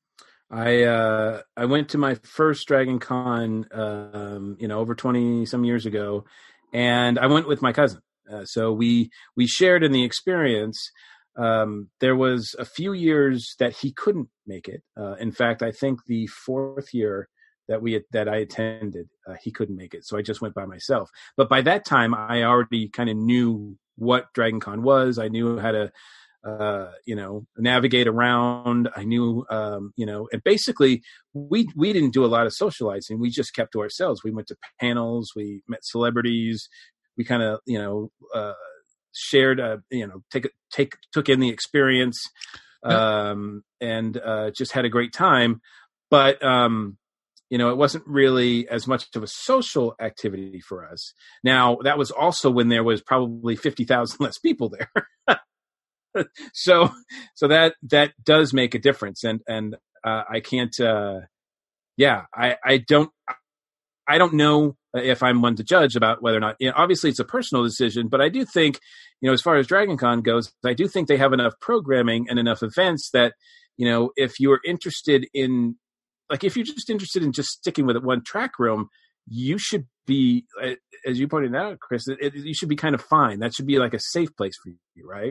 I uh, I went to my first Dragon Con, um, you know, over twenty some years ago, and I went with my cousin. Uh, so we we shared in the experience. Um, there was a few years that he couldn't make it. Uh, in fact, I think the fourth year that we that I attended, uh, he couldn't make it. So I just went by myself. But by that time, I already kind of knew what Dragon Con was. I knew how to uh, you know, navigate around. I knew, um, you know, and basically we we didn't do a lot of socializing. We just kept to ourselves. We went to panels. We met celebrities. We kind of, you know, uh, shared, uh, you know, take take took in the experience, um, and uh, just had a great time. But um, you know, it wasn't really as much of a social activity for us. Now, that was also when there was probably fifty thousand less people there. so, so that, that does make a difference. And, and, uh, I can't, uh, yeah, I, I don't, I don't know if I'm one to judge about whether or not, you know, obviously it's a personal decision, but I do think, you know, as far as Dragon Con goes, I do think they have enough programming and enough events that, you know, if you're interested in, like, if you're just interested in just sticking with it one track room, you should be, as you pointed out, Chris, it, it, you should be kind of fine. That should be like a safe place for you, right?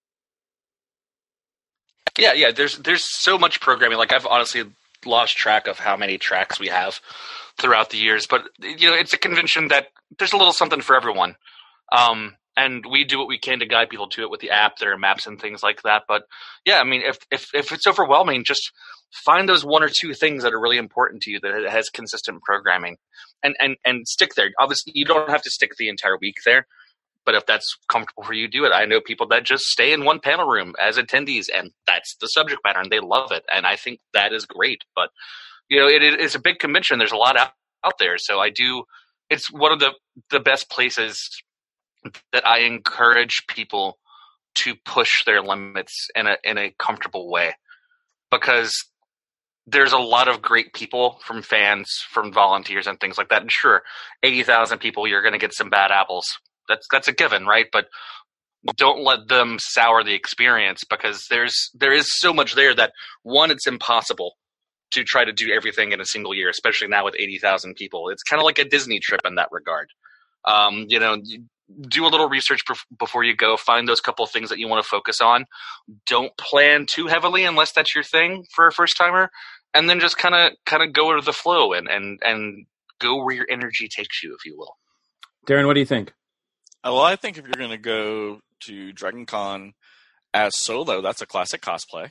Yeah, yeah. There's there's so much programming. Like, I've honestly lost track of how many tracks we have throughout the years. But, you know, it's a convention that there's a little something for everyone. Um, and we do what we can to guide people to it with the app. There are maps and things like that. But, yeah, I mean, if if if it's overwhelming, just find those one or two things that are really important to you that has consistent programming, and, and, and stick there. Obviously, you don't have to stick the entire week there, but if that's comfortable for you, do it. I know people that just stay in one panel room as attendees, and that's the subject matter, and they love it. And I think that is great. But, you know, it, it's a big convention. There's a lot out, out there. So I do – it's one of the, the best places that I encourage people to push their limits in a in a comfortable way, because – there's a lot of great people, from fans, from volunteers and things like that. And sure, eighty thousand people, you're going to get some bad apples. That's that's a given, right? But don't let them sour the experience, because there's there is so much there that, one, it's impossible to try to do everything in a single year, especially now with eighty thousand people. It's kind of like a Disney trip in that regard. Um, you know, do a little research before you go. Find those couple of things that you want to focus on. Don't plan too heavily unless that's your thing for a first timer. And then just kind of kind of go with the flow and, and, and go where your energy takes you, if you will. Darren, what do you think? Uh, well, I think if you're going to go to Dragon Con as solo, that's a classic cosplay.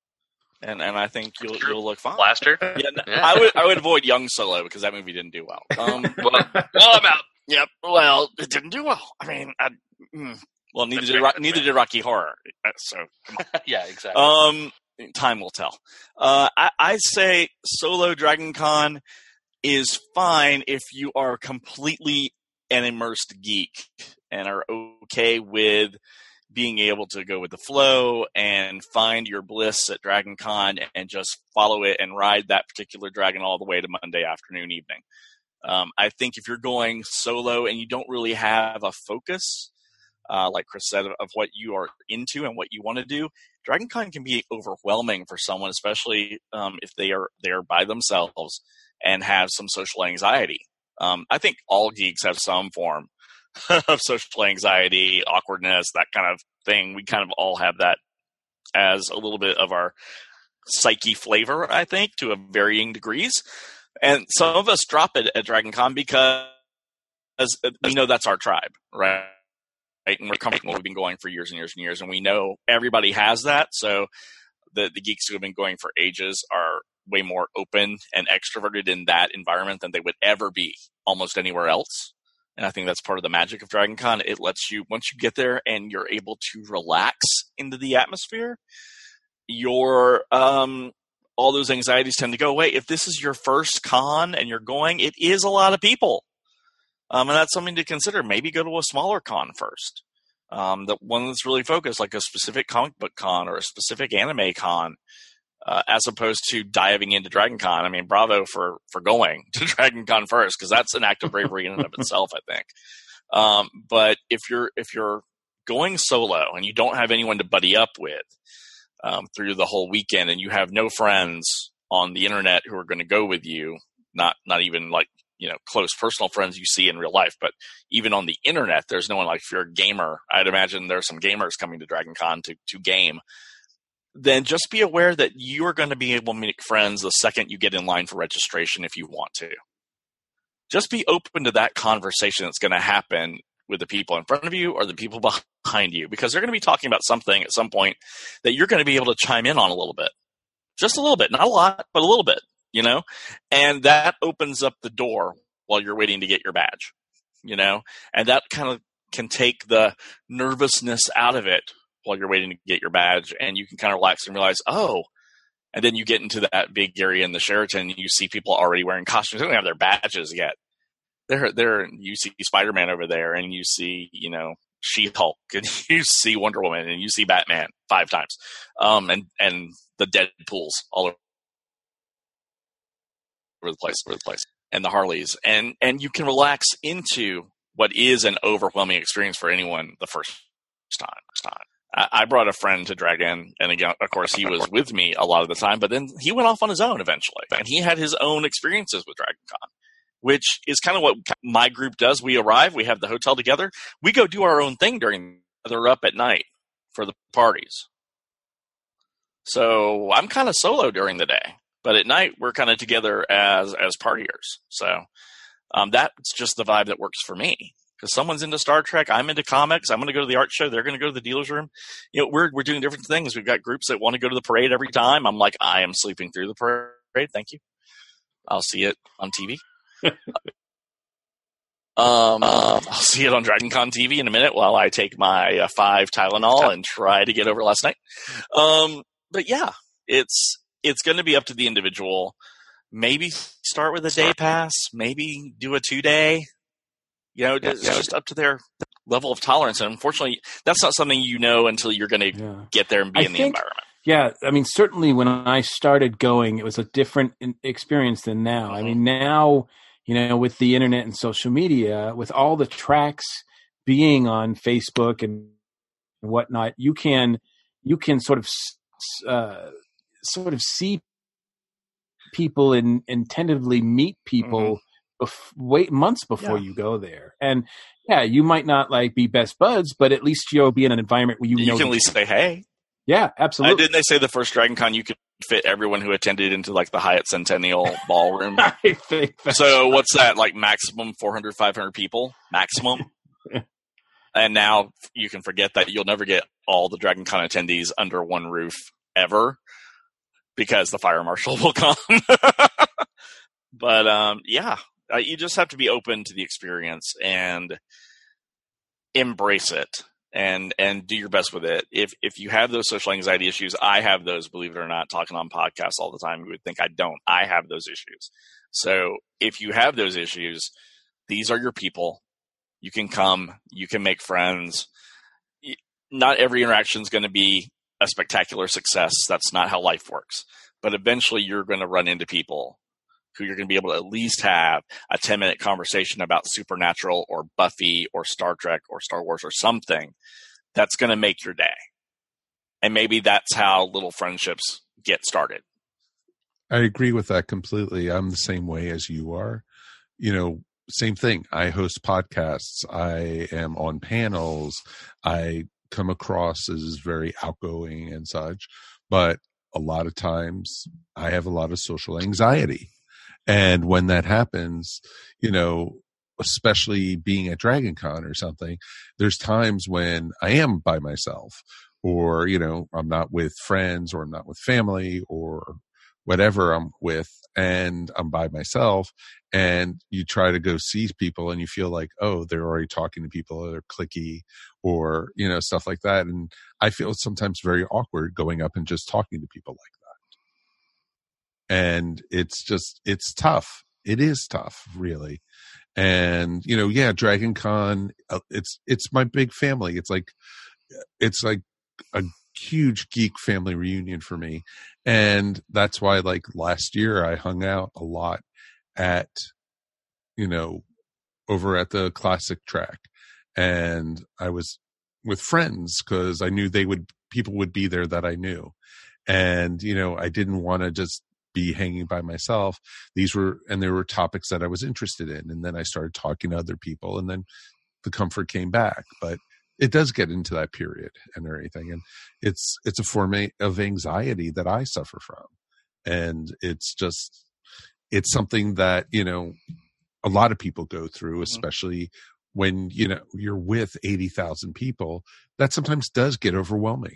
And and I think you'll you'll look fine. Blaster? Yeah, no, yeah. I would I would avoid Young Solo, because that movie didn't do well. Um, well, well, I'm out. Yep. Well, it didn't do well. I mean, I, mm, well, neither did Ro- neither did Rocky Horror. So yeah, exactly. Um. Time will tell. Uh, I, I say solo Dragon Con is fine if you are completely an immersed geek and are okay with being able to go with the flow and find your bliss at Dragon Con and just follow it and ride that particular dragon all the way to Monday afternoon, evening. Um, I think if you're going solo and you don't really have a focus, Uh, like Chris said, of, of what you are into and what you want to do, Dragon Con can be overwhelming for someone, especially um, if they are there by themselves and have some social anxiety. Um, I think all geeks have some form of social anxiety, awkwardness, that kind of thing. We kind of all have that as a little bit of our psyche flavor, I think, to a varying degrees. And some of us drop it at Dragon Con because we know that's our tribe, right? Right, and we're comfortable. We've been going for years and years and years, and we know everybody has that. So the, the geeks who have been going for ages are way more open and extroverted in that environment than they would ever be almost anywhere else. And I think that's part of the magic of Dragon Con. It lets you, once you get there and you're able to relax into the atmosphere, your um, all those anxieties tend to go away. If this is your first con and you're going, it is a lot of people. Um, and that's something to consider. Maybe go to a smaller con first. Um, the one that's really focused, like a specific comic book con or a specific anime con, uh, as opposed to diving into Dragon Con. I mean, bravo for, for going to Dragon Con first, because that's an act of bravery in and of itself, I think. Um, but if you're if you're going solo and you don't have anyone to buddy up with um, through the whole weekend, and you have no friends on the internet who are going to go with you, not not even like, you know, close personal friends you see in real life, but even on the internet, there's no one. Like, if you're a gamer, I'd imagine there's some gamers coming to Dragon Con to, to game. Then just be aware that you're going to be able to make friends the second you get in line for registration if you want to. Just be open to that conversation that's going to happen with the people in front of you or the people behind you, because they're going to be talking about something at some point that you're going to be able to chime in on a little bit, just a little bit, not a lot, but a little bit, you know, and that opens up the door while you're waiting to get your badge, you know, and that kind of can take the nervousness out of it while you're waiting to get your badge, and you can kind of relax and realize, oh, and then you get into that big area in the Sheraton, and you see people already wearing costumes. They don't have their badges yet. They're, they're, you see Spider-Man over there, and you see, you know, She-Hulk, and you see Wonder Woman, and you see Batman five times, um, and, and the Deadpools all over the place, over the place, and the Harleys. And, and you can relax into what is an overwhelming experience for anyone the first time. time. I brought a friend to Dragon, and again, of course, he was with me a lot of the time, but then he went off on his own eventually, and he had his own experiences with Dragon Con, which is kind of what my group does. We arrive, we have the hotel together, we go do our own thing during, they're up at night for the parties. So I'm kind of solo during the day, but at night we're kind of together as, as partiers. So um, that's just the vibe that works for me. Because someone's into Star Trek, I'm into comics. I'm going to go to the art show. They're going to go to the dealer's room. You know, we're we're doing different things. We've got groups that want to go to the parade every time. I'm like, I am sleeping through the parade. Thank you. I'll see it on T V. um, uh, I'll see it on Dragon Con T V in a minute while I take my uh, five Tylenol and try to get over last night. Um, but yeah, it's it's going to be up to the individual. Maybe start with a day pass. Maybe do a two day. You know, it's yeah. just up to their level of tolerance. And unfortunately, that's not something you know until you're going to yeah. get there and be I in the think, environment. Yeah. I mean, certainly when I started going, it was a different experience than now. Mm-hmm. I mean, now, you know, with the internet and social media, with all the tracks being on Facebook and whatnot, you can, you can sort of, uh, sort of see people and, and tentatively meet people mm-hmm. wait months before yeah. you go there. And yeah, you might not like be best buds, but at least you'll be in an environment where you, you know can at least say, hey. Yeah, absolutely. Uh, didn't they say the first Dragon Con you could fit everyone who attended into like the Hyatt Centennial ballroom? I think so. What's that? Like maximum four hundred, five hundred people maximum. And now you can forget that. You'll never get all the Dragon Con attendees under one roof ever because the fire marshal will come. But um, yeah. Uh, you just have to be open to the experience and embrace it and and do your best with it. If if you have those social anxiety issues, I have those, believe it or not, talking on podcasts all the time. You would think I don't. I have those issues. So if you have those issues, these are your people. You can come. You can make friends. Not every interaction is going to be a spectacular success. That's not how life works. But eventually you're going to run into people who you're going to be able to at least have a ten minute conversation about Supernatural or Buffy or Star Trek or Star Wars or something that's going to make your day. And maybe that's how little friendships get started. I agree with that completely. I'm the same way as you are. You know, same thing. I host podcasts. I am on panels. I come across as very outgoing and such, but a lot of times I have a lot of social anxiety. And when that happens, you know, especially being at Dragon Con or something, there's times when I am by myself or, you know, I'm not with friends or I'm not with family or whatever I'm with and I'm by myself and you try to go see people and you feel like, oh, they're already talking to people or they're cliquey or, you know, stuff like that. And I feel sometimes very awkward going up and just talking to people like that. And it's just, it's tough. It is tough, really. And, you know, yeah, Dragon Con, uh, it's, it's my big family. It's like, it's like a huge geek family reunion for me. And that's why, like, last year I hung out a lot at, you know, over at the classic track. And I was with friends because I knew they would, people would be there that I knew. And, you know, I didn't want to just be hanging by myself. These were, and there were topics that I was interested in. And then I started talking to other people and then the comfort came back. But it does get into that period and everything. And it's, it's a form of anxiety that I suffer from. And it's just, it's something that, you know, a lot of people go through, especially when, you know, you're with eighty thousand people, that sometimes does get overwhelming.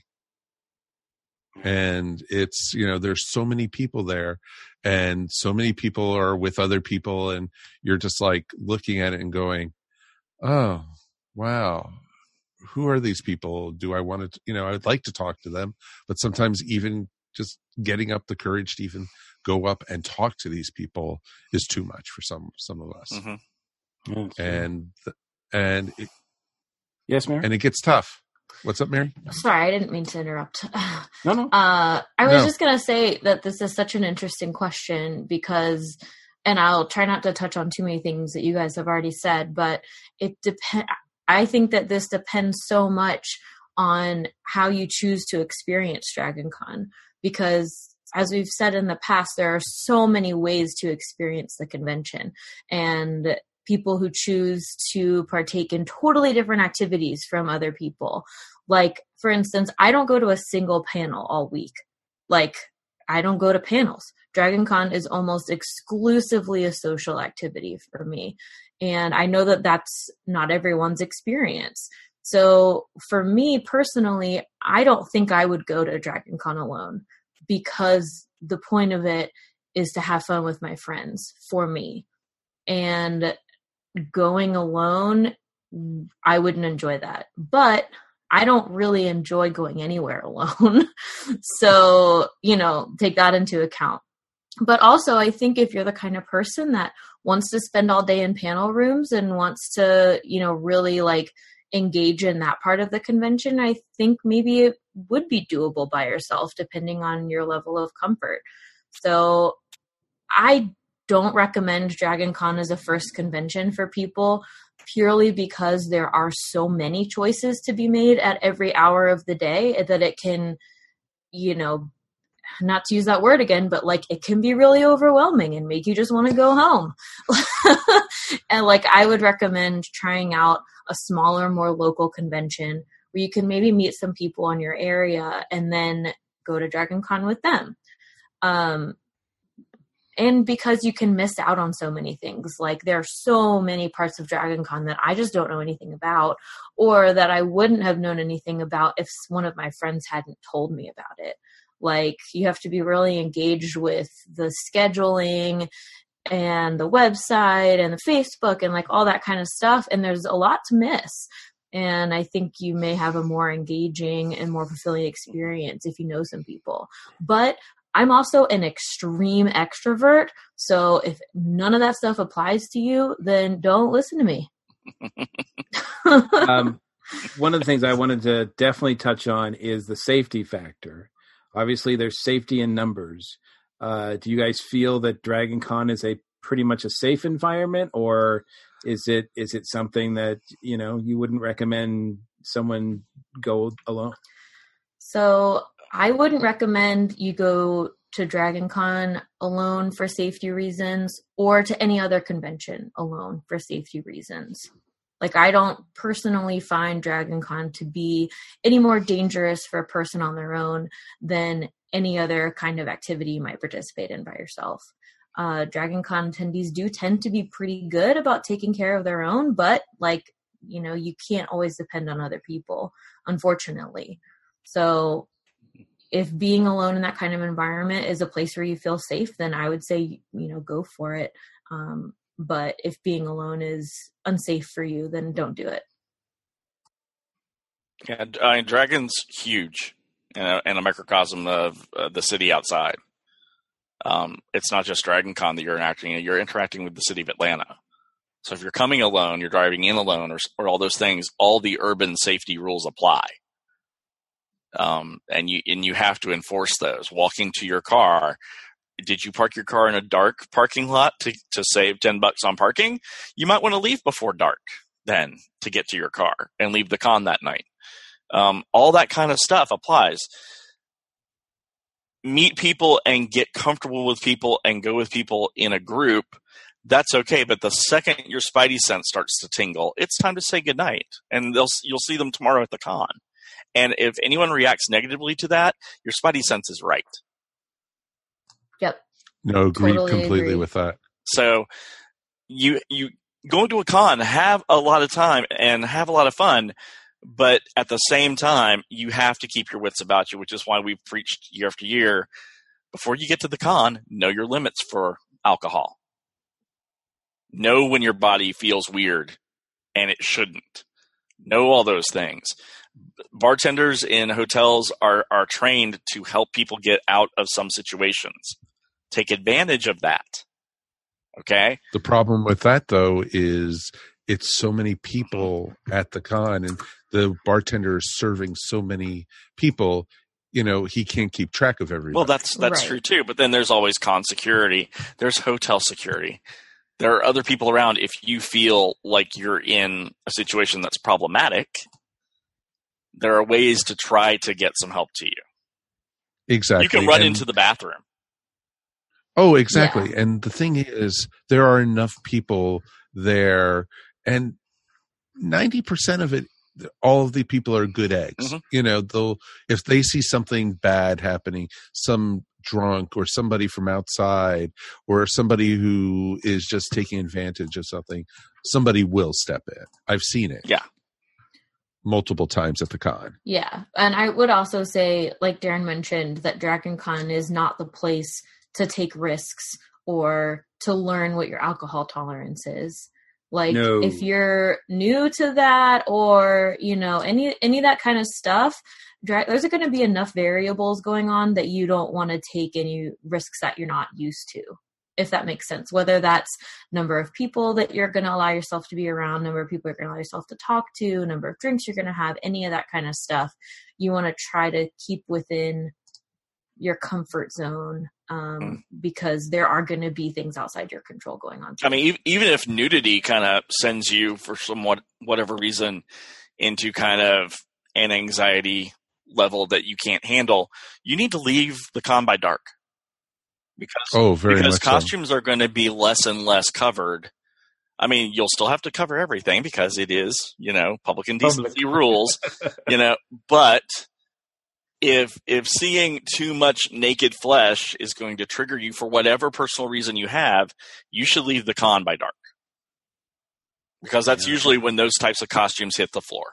And it's, you know, there's so many people there, and so many people are with other people, and you're just like looking at it and going, oh, wow, who are these people? Do I want to, you know, I'd like to talk to them, but sometimes even just getting up the courage to even go up and talk to these people is too much for some, some of us. Mm-hmm. Yes, and, and, it, yes, Mary. And it gets tough. What's up, Mary? Sorry, I didn't mean to interrupt. No, no. Uh, I was No. just going to say that this is such an interesting question because, and I'll try not to touch on too many things that you guys have already said, but it depends. I think that this depends so much on how you choose to experience DragonCon, because as we've said in the past, there are so many ways to experience the convention, and people who choose to partake in totally different activities from other people. Like, for instance, I don't go to a single panel all week. Like, I don't go to panels. DragonCon is almost exclusively a social activity for me. And I know that that's not everyone's experience. So for me personally, I don't think I would go to DragonCon alone, because the point of it is to have fun with my friends for me. And going alone, I wouldn't enjoy that. But I don't really enjoy going anywhere alone. So, you know, take that into account. But also, I think if you're the kind of person that wants to spend all day in panel rooms and wants to, you know, really like engage in that part of the convention, I think maybe it would be doable by yourself, depending on your level of comfort. So I don't recommend DragonCon as a first convention for people, purely because there are so many choices to be made at every hour of the day that it can, you know, not to use that word again, but like it can be really overwhelming and make you just want to go home. And like, I would recommend trying out a smaller, more local convention where you can maybe meet some people in your area and then go to DragonCon with them. Um, And because you can miss out on so many things. Like, there are so many parts of DragonCon that I just don't know anything about, or that I wouldn't have known anything about if one of my friends hadn't told me about it. Like, you have to be really engaged with the scheduling and the website and the Facebook and like all that kind of stuff. And there's a lot to miss. And I think you may have a more engaging and more fulfilling experience if you know some people. But I'm also an extreme extrovert, so if none of that stuff applies to you, then don't listen to me. um, one of the things I wanted to definitely touch on is the safety factor. Obviously, there's safety in numbers. Uh, do you guys feel that DragonCon is a pretty much a safe environment, or is it is it something that, you know, you wouldn't recommend someone go alone? So I wouldn't recommend you go to DragonCon alone for safety reasons, or to any other convention alone for safety reasons. Like, I don't personally find DragonCon to be any more dangerous for a person on their own than any other kind of activity you might participate in by yourself. Uh, DragonCon attendees do tend to be pretty good about taking care of their own, but like, you know, you can't always depend on other people, unfortunately. So if being alone in that kind of environment is a place where you feel safe, then I would say, you know, go for it. Um, but if being alone is unsafe for you, then don't do it. Yeah, I mean, Dragon's huge and a, and a microcosm of uh, the city outside. Um, it's not just DragonCon that you're interacting in, you're interacting with the city of Atlanta. So if you're coming alone, you're driving in alone, or, or all those things, all the urban safety rules apply. Um, and you and you have to enforce those. Walking to your car, did you park your car in a dark parking lot to, to save ten bucks on parking? You might want to leave before dark then to get to your car and leave the con that night. Um, all that kind of stuff applies. Meet people and get comfortable with people and go with people in a group. That's okay. But the second your spidey sense starts to tingle, it's time to say goodnight, and they'll you'll see them tomorrow at the con. And if anyone reacts negatively to that, your spidey sense is right. Yep. No, agreed Totally completely agree. with that. So you you go to a con, have a lot of time and have a lot of fun, but at the same time, you have to keep your wits about you, which is why we've preached year after year, before you get to the con, know your limits for alcohol. Know when your body feels weird and it shouldn't. Know all those things. Bartenders in hotels are, are trained to help people get out of some situations. Take advantage of that. Okay? The problem with that, though, is it's so many people at the con, and the bartender is serving so many people, you know, he can't keep track of everybody. Well, that's that's Right. true, too. But then there's always con security. There's hotel security. There are other people around. If you feel like you're in a situation that's problematic, there are ways to try to get some help to you. Exactly. You can run And- into the bathroom. Oh, exactly. And the thing is, there are enough people there, and ninety percent of it, all of the people are good eggs. Mhm. You know, they'll, if they see something bad happening, some drunk or somebody from outside or somebody who is just taking advantage of something, somebody will step in. I've seen it. Yeah. Multiple times at the con. Yeah. And I would also say, like Darren mentioned, that Dragon Con is not the place to take risks or to learn what your alcohol tolerance is. Like No. if you're new to that or, you know, any any of that kind of stuff, dra- there's going to be enough variables going on that you don't want to take any risks that you're not used to, if that makes sense. Whether that's number of people that you're going to allow yourself to be around, number of people you're going to allow yourself to talk to, number of drinks you're going to have, any of that kind of stuff. You want to try to keep within your comfort zone um, Mm. because there are going to be things outside your control going on. I mean, ev- even if nudity kind of sends you, for somewhat whatever reason, into kind of an anxiety level that you can't handle, you need to leave the con by dark. Because, Oh, very because much so. costumes are going to be less and less covered. I mean, you'll still have to cover everything because it is, you know, public indecency rules, you know, but if if seeing too much naked flesh is going to trigger you for whatever personal reason you have, you should leave the con by dark. Because that's Yeah. usually when those types of costumes hit the floor.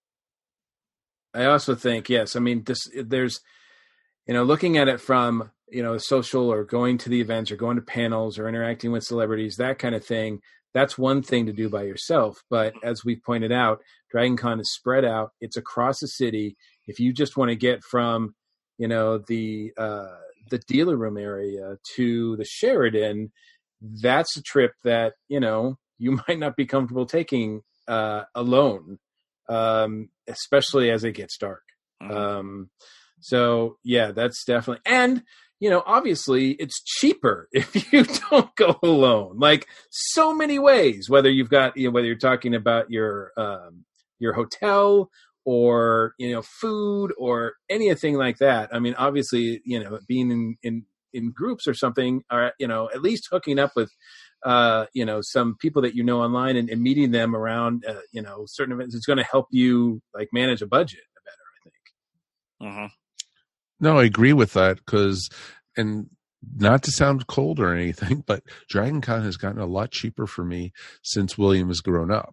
I also think, yes, I mean, this, there's, you know, looking at it from, you know, social or going to the events or going to panels or interacting with celebrities, that kind of thing, that's one thing to do by yourself. But as we've pointed out, Dragon Con is spread out. It's across the city. If you just want to get from, you know, the uh, the dealer room area to the Sheridan, that's a trip that, you know, you might not be comfortable taking uh, alone, um, especially as it gets dark. Mhm. Um, so yeah, that's definitely, and you know, obviously it's cheaper if you don't go alone, like so many ways, whether you've got, you know, whether you're talking about your, um, your hotel or, you know, food or anything like that. I mean, obviously, you know, being in, in, in groups or something, or, you know, at least hooking up with, uh, you know, some people that you know online and, and meeting them around, uh, you know, certain events, it's going to help you like manage a budget better, I think. Mhm. No, I agree with that because, and not to sound cold or anything, but Dragon Con has gotten a lot cheaper for me since William has grown up.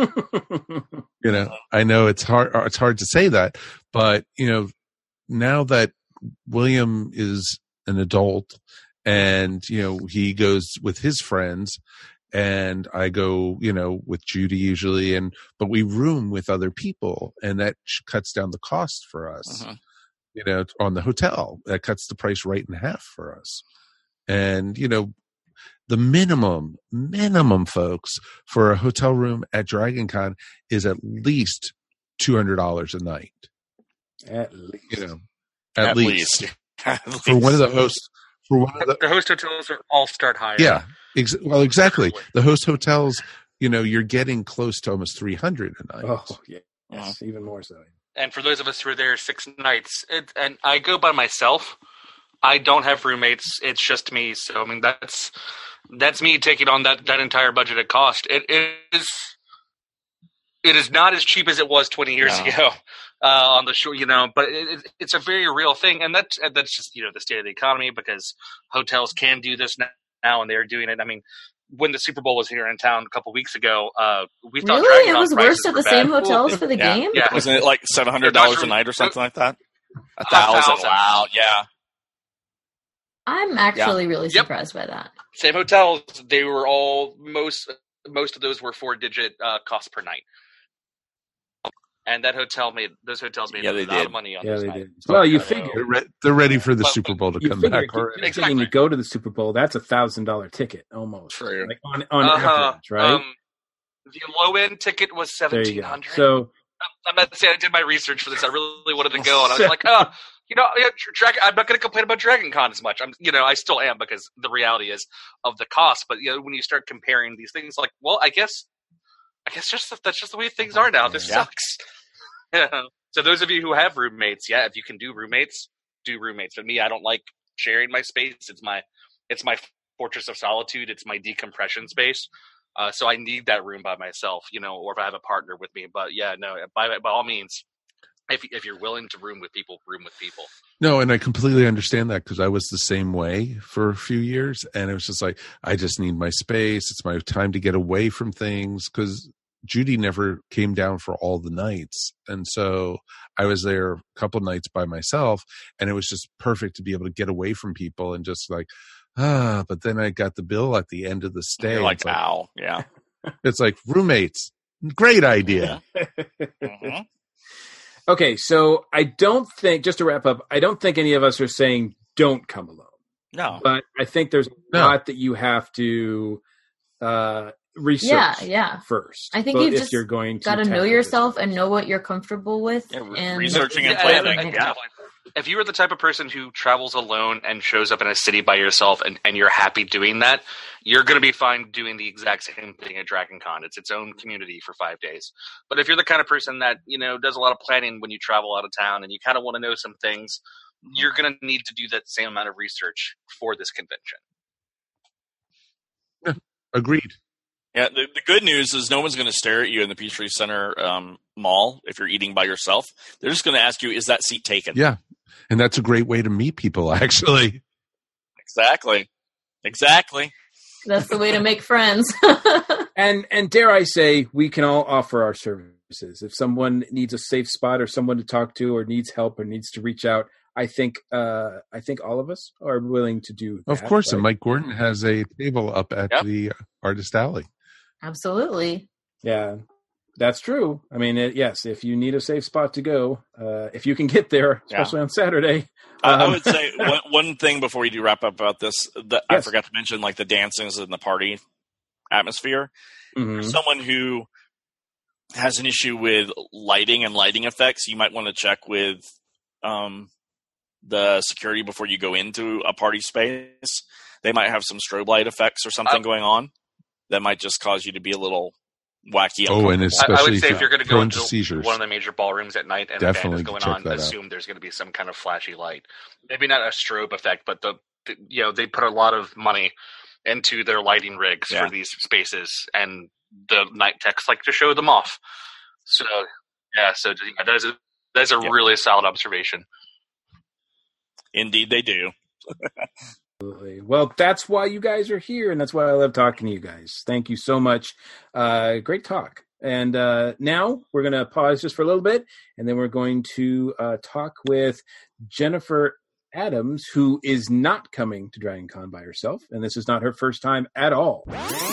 You know, I know it's hard, it's hard to say that, but you know, now that William is an adult and, you know, he goes with his friends and I go, you know, with Judy usually, and, but we room with other people and that cuts down the cost for us. Mhm. You know, on the hotel, that cuts the price right in half for us. And, you know, the minimum, minimum, folks, for a hotel room at Dragon Con is at least two hundred dollars a night. At least. You know, at, At least. least. At For one of the hosts, for one of the, The host hotels are all start higher. yeah, ex- well, exactly. The host hotels, you know, you're getting close to almost three hundred a night. Oh, yeah. Yes, even more so. And for those of us who are there six nights, it, and I go by myself. I don't have roommates. It's just me. So I mean, that's that's me taking on that, that entire budgeted cost. It is it is not as cheap as it was twenty years No. ago uh, on the shore, you know. But it, it, it's a very real thing, and that's that's just, you know, the state of the economy, because hotels can do this now, and they're doing it. I mean, when the Super Bowl was here in town a couple weeks ago, uh, we thought Really? Dragon It was Con worse prices at were the same bad. hotels for the Yeah. game? Yeah. Wasn't it like seven hundred dollars a night or something like that? A A thousand. thousand. Wow. Yeah. I'm actually really Yep. surprised by that. Same hotels. They were all most most of those were four digit uh, cost per night. And that hotel made those hotels made Yeah, a they lot did. of money on Yeah, those they nights. did. Well, you Okay. figure They're, re- they're ready for the Well, Super Bowl to you come figure back if you already. just Exactly. you go to the Super Bowl, that's a thousand dollar ticket almost. True. Like on on Uh-huh. average, right? Um, the low end ticket was there you seventeen go. hundred. So I'm not saying I did my research for this. I really wanted to go, and I was like, oh, you know, yeah, Dragon. I'm not going to complain about Dragon Con as much. I'm, you know, I still am because the reality is of the cost. But you know, when you start comparing these things, like, well, I guess, I guess just that's just the way things are now. This Yeah. sucks. Yeah. So those of you who have roommates, yeah, if you can do roommates, do roommates. For me, I don't like sharing my space. It's my, it's my fortress of solitude. It's my decompression space. Uh, so I need that room by myself, you know, or if I have a partner with me. But yeah, no, by by all means, if if you're willing to room with people, room with people. No, and I completely understand that because I was the same way for a few years. And it was just like, I just need my space. It's my time to get away from things because Judy never came down for all the nights. And so I was there a couple nights by myself, and it was just perfect to be able to get away from people and just like, ah, but then I got the bill at the end of the stay. You're like, it's, like ow. Yeah. it's like roommates. Great idea. hmm okay, so I don't think just to wrap up, I don't think any of us are saying don't come alone. No. But I think there's a No. lot that you have to uh, research Yeah, yeah. first. I think But you've if just you're going to Got to know tackle yourself this. and know what you're comfortable with. Yeah, re- and researching and Yeah, planning. yeah, Yeah. definitely. If you are the type of person who travels alone and shows up in a city by yourself and, and you're happy doing that, you're going to be fine doing the exact same thing at Dragon Con. It's its own community for five days. But if you're the kind of person that, you know, does a lot of planning when you travel out of town and you kind of want to know some things, you're going to need to do that same amount of research for this convention. Agreed. Yeah, the, the good news is no one's going to stare at you in the Peachtree Center um, mall if you're eating by yourself. They're just going to ask you, is that seat taken? Yeah. And that's a great way to meet people, actually. Exactly. Exactly. that's the way to make friends. And and dare I say, we can all offer our services. If someone needs a safe spot or someone to talk to or needs help or needs to reach out, I think uh, I think all of us are willing to do that. Of course. right? And Mike Gordon has a table up at Yep. the Artist Alley. Absolutely. Yeah, that's true. I mean, it, yes, if you need a safe spot to go, uh, if you can get there, especially on Saturday. I, I um, would say one, one thing before we do wrap up about this that I Yes. forgot to mention, like the dancings and the party atmosphere. mhm. Someone who has an issue with lighting and lighting effects, you might want to check with um, the security before you go into a party space. They might have some strobe light effects or something Uh, going on that might just cause you to be a little wacky. Oh, and uncomfortable. it's- I, I Especially would say if if you're going to you're go prone to into seizures. one of the major ballrooms at night and Definitely a band is check going on, that out. assume there's going to be some kind of flashy light. Maybe not a strobe effect, but the, the you know they put a lot of money into their lighting rigs Yeah. for these spaces, and the night techs like to show them off. So yeah, so yeah, that is a that's a Yeah. really solid observation. Indeed, they do. Absolutely. Well, that's why you guys are here, and that's why I love talking to you guys. Thank you so much. Uh, great talk. And uh, now we're going to pause just for a little bit, and then we're going to uh, talk with Jennifer Adams, who is not coming to Dragon Con by herself, and this is not her first time at all.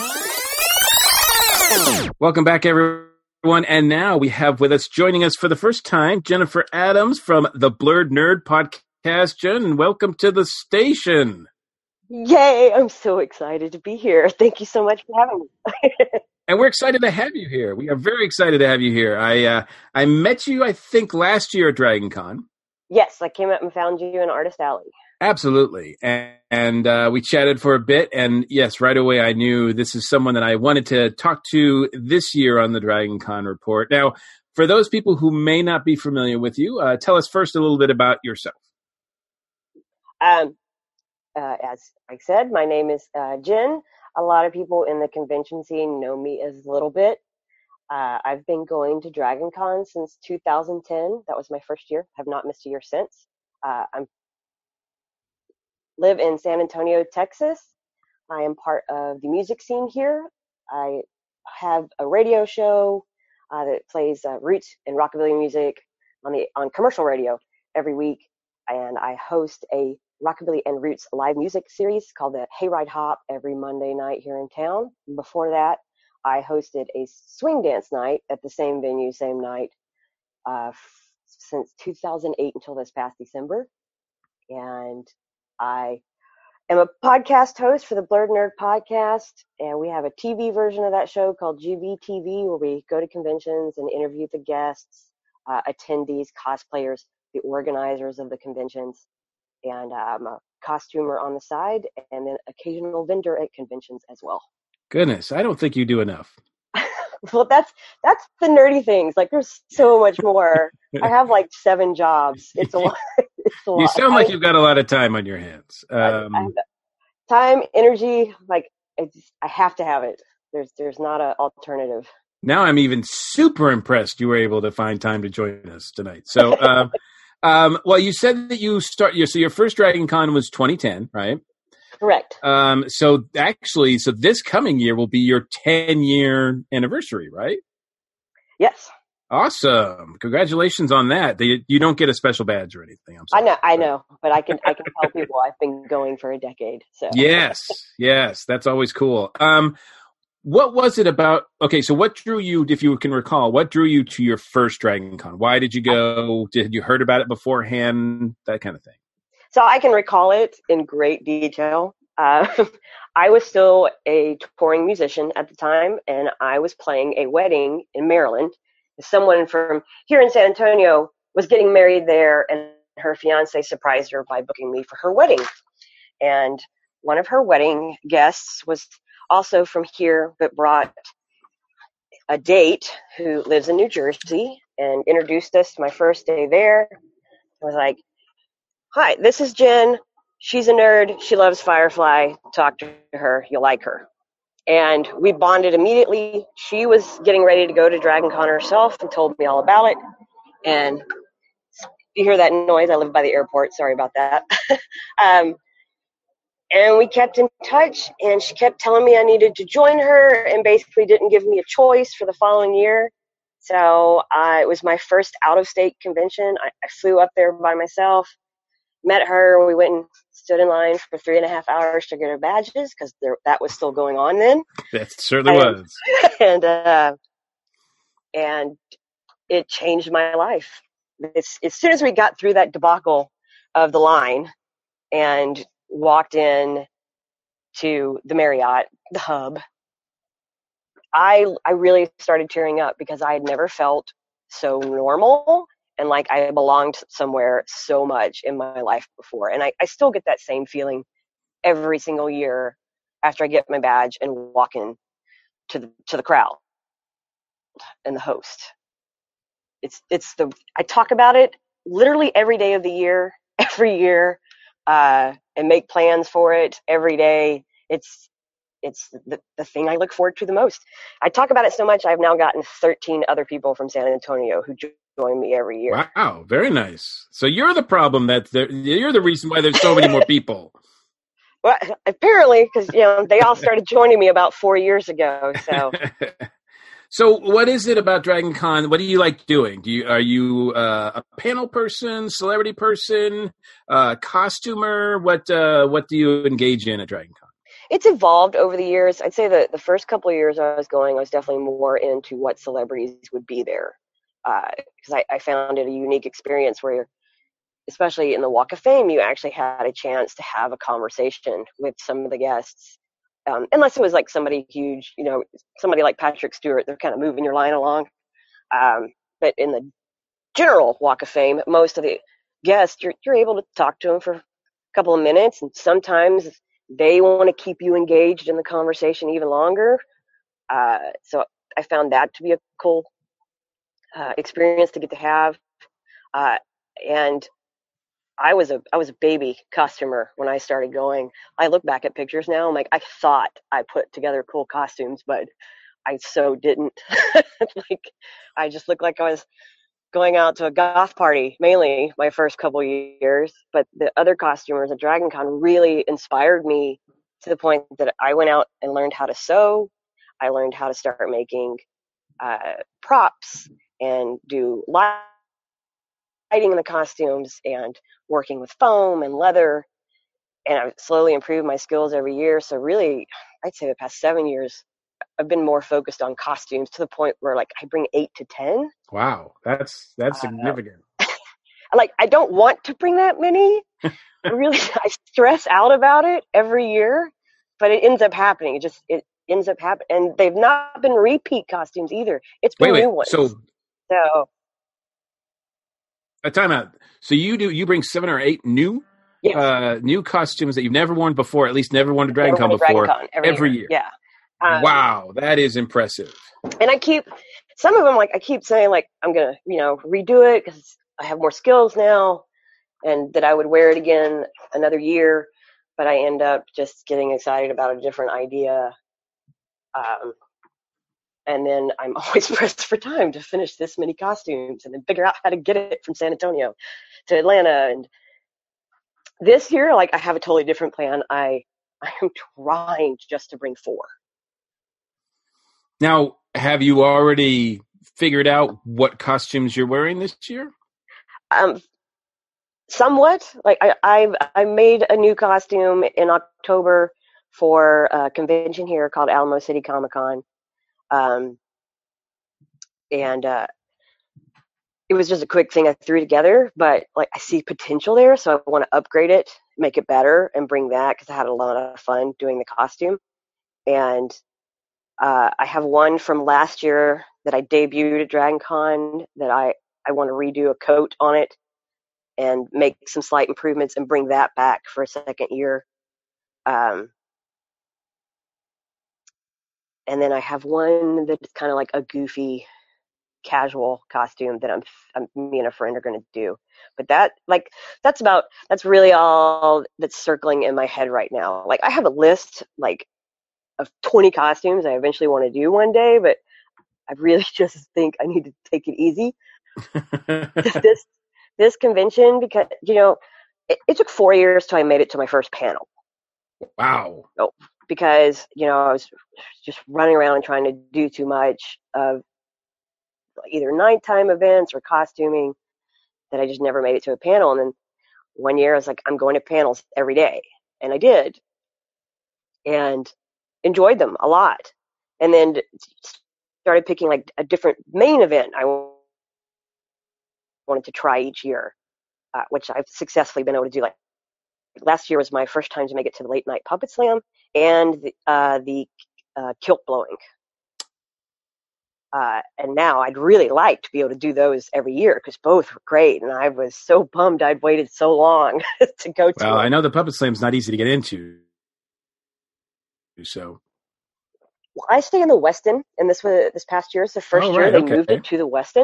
Welcome back, everyone. And now we have with us, joining us for the first time, Jennifer Adams from the Blurred Nerd Podcast. Jen, welcome to the station. Yay, I'm so excited to be here. Thank you so much for having me. And we're excited to have you here. We are very excited to have you here. I uh, I met you, I think, last year at Dragon Con. Yes, I came up and found you in Artist Alley. Absolutely. And, and uh, we chatted for a bit. And yes, right away I knew this is someone that I wanted to talk to this year on the Dragon Con Report. Now, for those people who may not be familiar with you, uh, tell us first a little bit about yourself. Um, uh, as I said, my name is uh, Jen. A lot of people in the convention scene know me as Little Bit. Uh, I've been going to Dragon Con since two thousand ten. That was my first year. Have not missed a year since. Uh, I'm live in San Antonio, Texas. I am part of the music scene here. I have a radio show uh, that plays uh, roots and rockabilly music on the on commercial radio every week, and I host a rockabilly and roots live music series called the Hayride Hop every Monday night here in town. Before that, I hosted a swing dance night at the same venue, same night, uh, f- since two thousand eight until this past December. And I am a podcast host for the Blurred Nerd podcast, and we have a T V version of that show called G B T V, where we go to conventions and interview the guests, uh, attendees, cosplayers, the organizers of the conventions, and I'm a costumer on the side, and then occasional vendor at conventions as well. Goodness, I don't think you do enough. Well, that's that's the nerdy things. Like, there's so much more. I have like seven jobs. It's a lot. It's a lot. You sound like I, you've got a lot of time on your hands. Um, I, I have time, energy. Like, it's, I have to have it. There's there's not an alternative. Now I'm even super impressed you were able to find time to join us tonight. So, um, um, well, you said that you start. So your first Dragon Con was twenty ten, right? Correct. Um, so actually, so this coming year will be your ten year anniversary, right? Yes. Awesome! Congratulations on that. They, you don't get a special badge or anything. I'm sorry. I know, I know, but I can I can tell people I've been going for a decade. So yes, yes, that's always cool. Um, what was it about? Okay, so what drew you, if you can recall, what drew you to your first Dragon Con? Why did you go? Did you heard about it beforehand? That kind of thing. So I can recall it in great detail. Uh, I was still a touring musician at the time, and I was playing a wedding in Maryland. Someone from here in San Antonio was getting married there, and her fiance surprised her by booking me for her wedding. And one of her wedding guests was also from here, but brought a date who lives in New Jersey and introduced us my first day there. I was like, hi, this is Jen. She's a nerd. She loves Firefly. Talk to her. You'll like her. And we bonded immediately. She was getting ready to go to Dragon Con herself and told me all about it. And you hear that noise. I live by the airport. Sorry about that. um, and we kept in touch, and she kept telling me I needed to join her and basically didn't give me a choice for the following year. So uh, it was my first out-of-state convention. I, I flew up there by myself, met her. We went and stood in line for three and a half hours to get our badges because that was still going on then. That certainly and, was. And uh, and it changed my life. It's, as soon as we got through that debacle of the line and walked in to the Marriott, the hub, I I really started tearing up because I had never felt so normal and like I belonged somewhere so much in my life before. And I, I still get that same feeling every single year after I get my badge and walk in to the to the crowd and the host. It's it's the I talk about it literally every day of the year, every year, uh, and make plans for it every day. It's it's the, the thing I look forward to the most. I talk about it so much I've now gotten thirteen other people from San Antonio who join me every year. Wow, very nice. So you're the problem that there, you're the reason why there's so many more people. Well, apparently, because you know they all started joining me about four years ago. So, so what is it about Dragon Con? What do you like doing? Do you are you uh, a panel person, celebrity person, uh, costumer? What uh, what do you engage in at Dragon Con? It's evolved over the years. I'd say that the first couple of years I was going, I was definitely more into what celebrities would be there, because uh, I, I found it a unique experience where, especially in the Walk of Fame, you actually had a chance to have a conversation with some of the guests. Um, unless it was like somebody huge, you know, somebody like Patrick Stewart, they're kind of moving your line along. Um, but in the general Walk of Fame, most of the guests, you're, you're able to talk to them for a couple of minutes, and sometimes they want to keep you engaged in the conversation even longer. Uh, so I found that to be a cool uh, experience to get to have. Uh, and I was a I was a baby costumer when I started going. I look back at pictures now, I'm like, I thought I put together cool costumes, but I so didn't. Like, I just looked like I was going out to a goth party, mainly my first couple years. But the other costumers at Dragon Con really inspired me to the point that I went out and learned how to sew. I learned how to start making uh, props and do lighting in the costumes and working with foam and leather. And I've slowly improved my skills every year. So really, I'd say the past seven years, I've been more focused on costumes to the point where like I bring eight to ten. Wow, that's that's Uh, significant. Like I don't want to bring that many. Really, I stress out about it every year, but it ends up happening. It just it ends up happening, and they've not been repeat costumes either. It's been Wait, wait. new ones. So, so a timeout. So you do you bring seven or eight new yes, uh, new costumes that you've never worn before, at least never worn to Dragon Con Never before, Dragon Con, every, every year. year. Yeah. Um, Wow, that is impressive. And I keep some of them like I keep saying like I'm gonna you know redo it because I have more skills now, and that I would wear it again another year. But I end up just getting excited about a different idea. Um, and then I'm always pressed for time to finish this many costumes and then figure out how to get it from San Antonio to Atlanta. And this year, like I have a totally different plan. I, I am trying just to bring four. Now, have you already figured out what costumes you're wearing this year? Um, somewhat. Like I, I, I made a new costume in October for a convention here called Alamo City Comic Con. Um, and, uh, it was just a quick thing I threw together, but like I see potential there. So I want to upgrade it, make it better and bring that because I had a lot of fun doing the costume. And, uh, I have one from last year that I debuted at Dragon Con that I, I want to redo a coat on it and make some slight improvements and bring that back for a second year. Um, and then I have one that's kind of like a goofy casual costume that I'm, I'm me and a friend are going to do. But that like that's about that's really all that's circling in my head right now. Like I have a list like of twenty costumes I eventually want to do one day, but I really just think I need to take it easy. this this convention because you know it, it took four years till I made it to my first panel. Wow. So, because you know I was just running around and trying to do too much of either nighttime events or costuming that I just never made it to a panel. And then one year I was like, I'm going to panels every day. And I did. And enjoyed them a lot. And then started picking like a different main event I wanted to try each year, uh, which I've successfully been able to do. Like last year was my first time to make it to the late night puppet slam and the, uh, the uh, kilt blowing. Uh, and now I'd really like to be able to do those every year because both were great. And I was so bummed I'd waited so long to go to Well, it. I know the Puppet Slam's not easy to get into. So Well, I stay in the Westin, and this was this past year. It's the first Oh, year right, they okay. moved it to the Westin.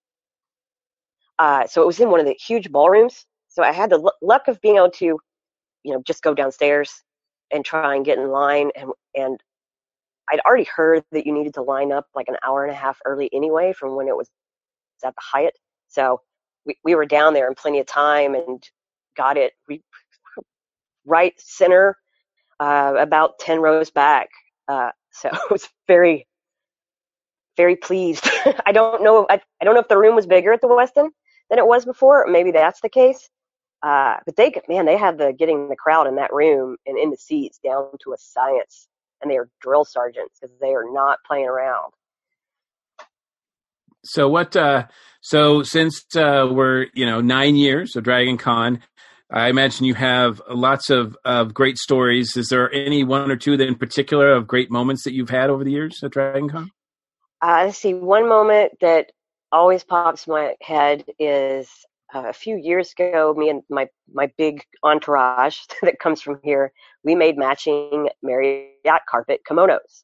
Uh, so it was in one of the huge ballrooms. So I had the l- luck of being able to, you know, just go downstairs and try and get in line. And and I'd already heard that you needed to line up like an hour and a half early anyway from when it was at the Hyatt. So we, we were down there in plenty of time and got it we, right center, uh, about ten rows back. Uh, so it was very, very pleased. I don't know. I, I don't know if the room was bigger at the Westin than it was before. Maybe that's the case. Uh, but they, man, they have the getting the crowd in that room and in the seats down to a science. And they are drill sergeants because they are not playing around. So what? Uh, so since uh, we're you know nine years of Dragon Con, I imagine you have lots of, of great stories. Is there any one or two that in particular of great moments that you've had over the years at Dragon Con? Uh, let's see. One moment that always pops in my head is uh, a few years ago. Me and my my big entourage that comes from here, we made matching Marriott carpet kimonos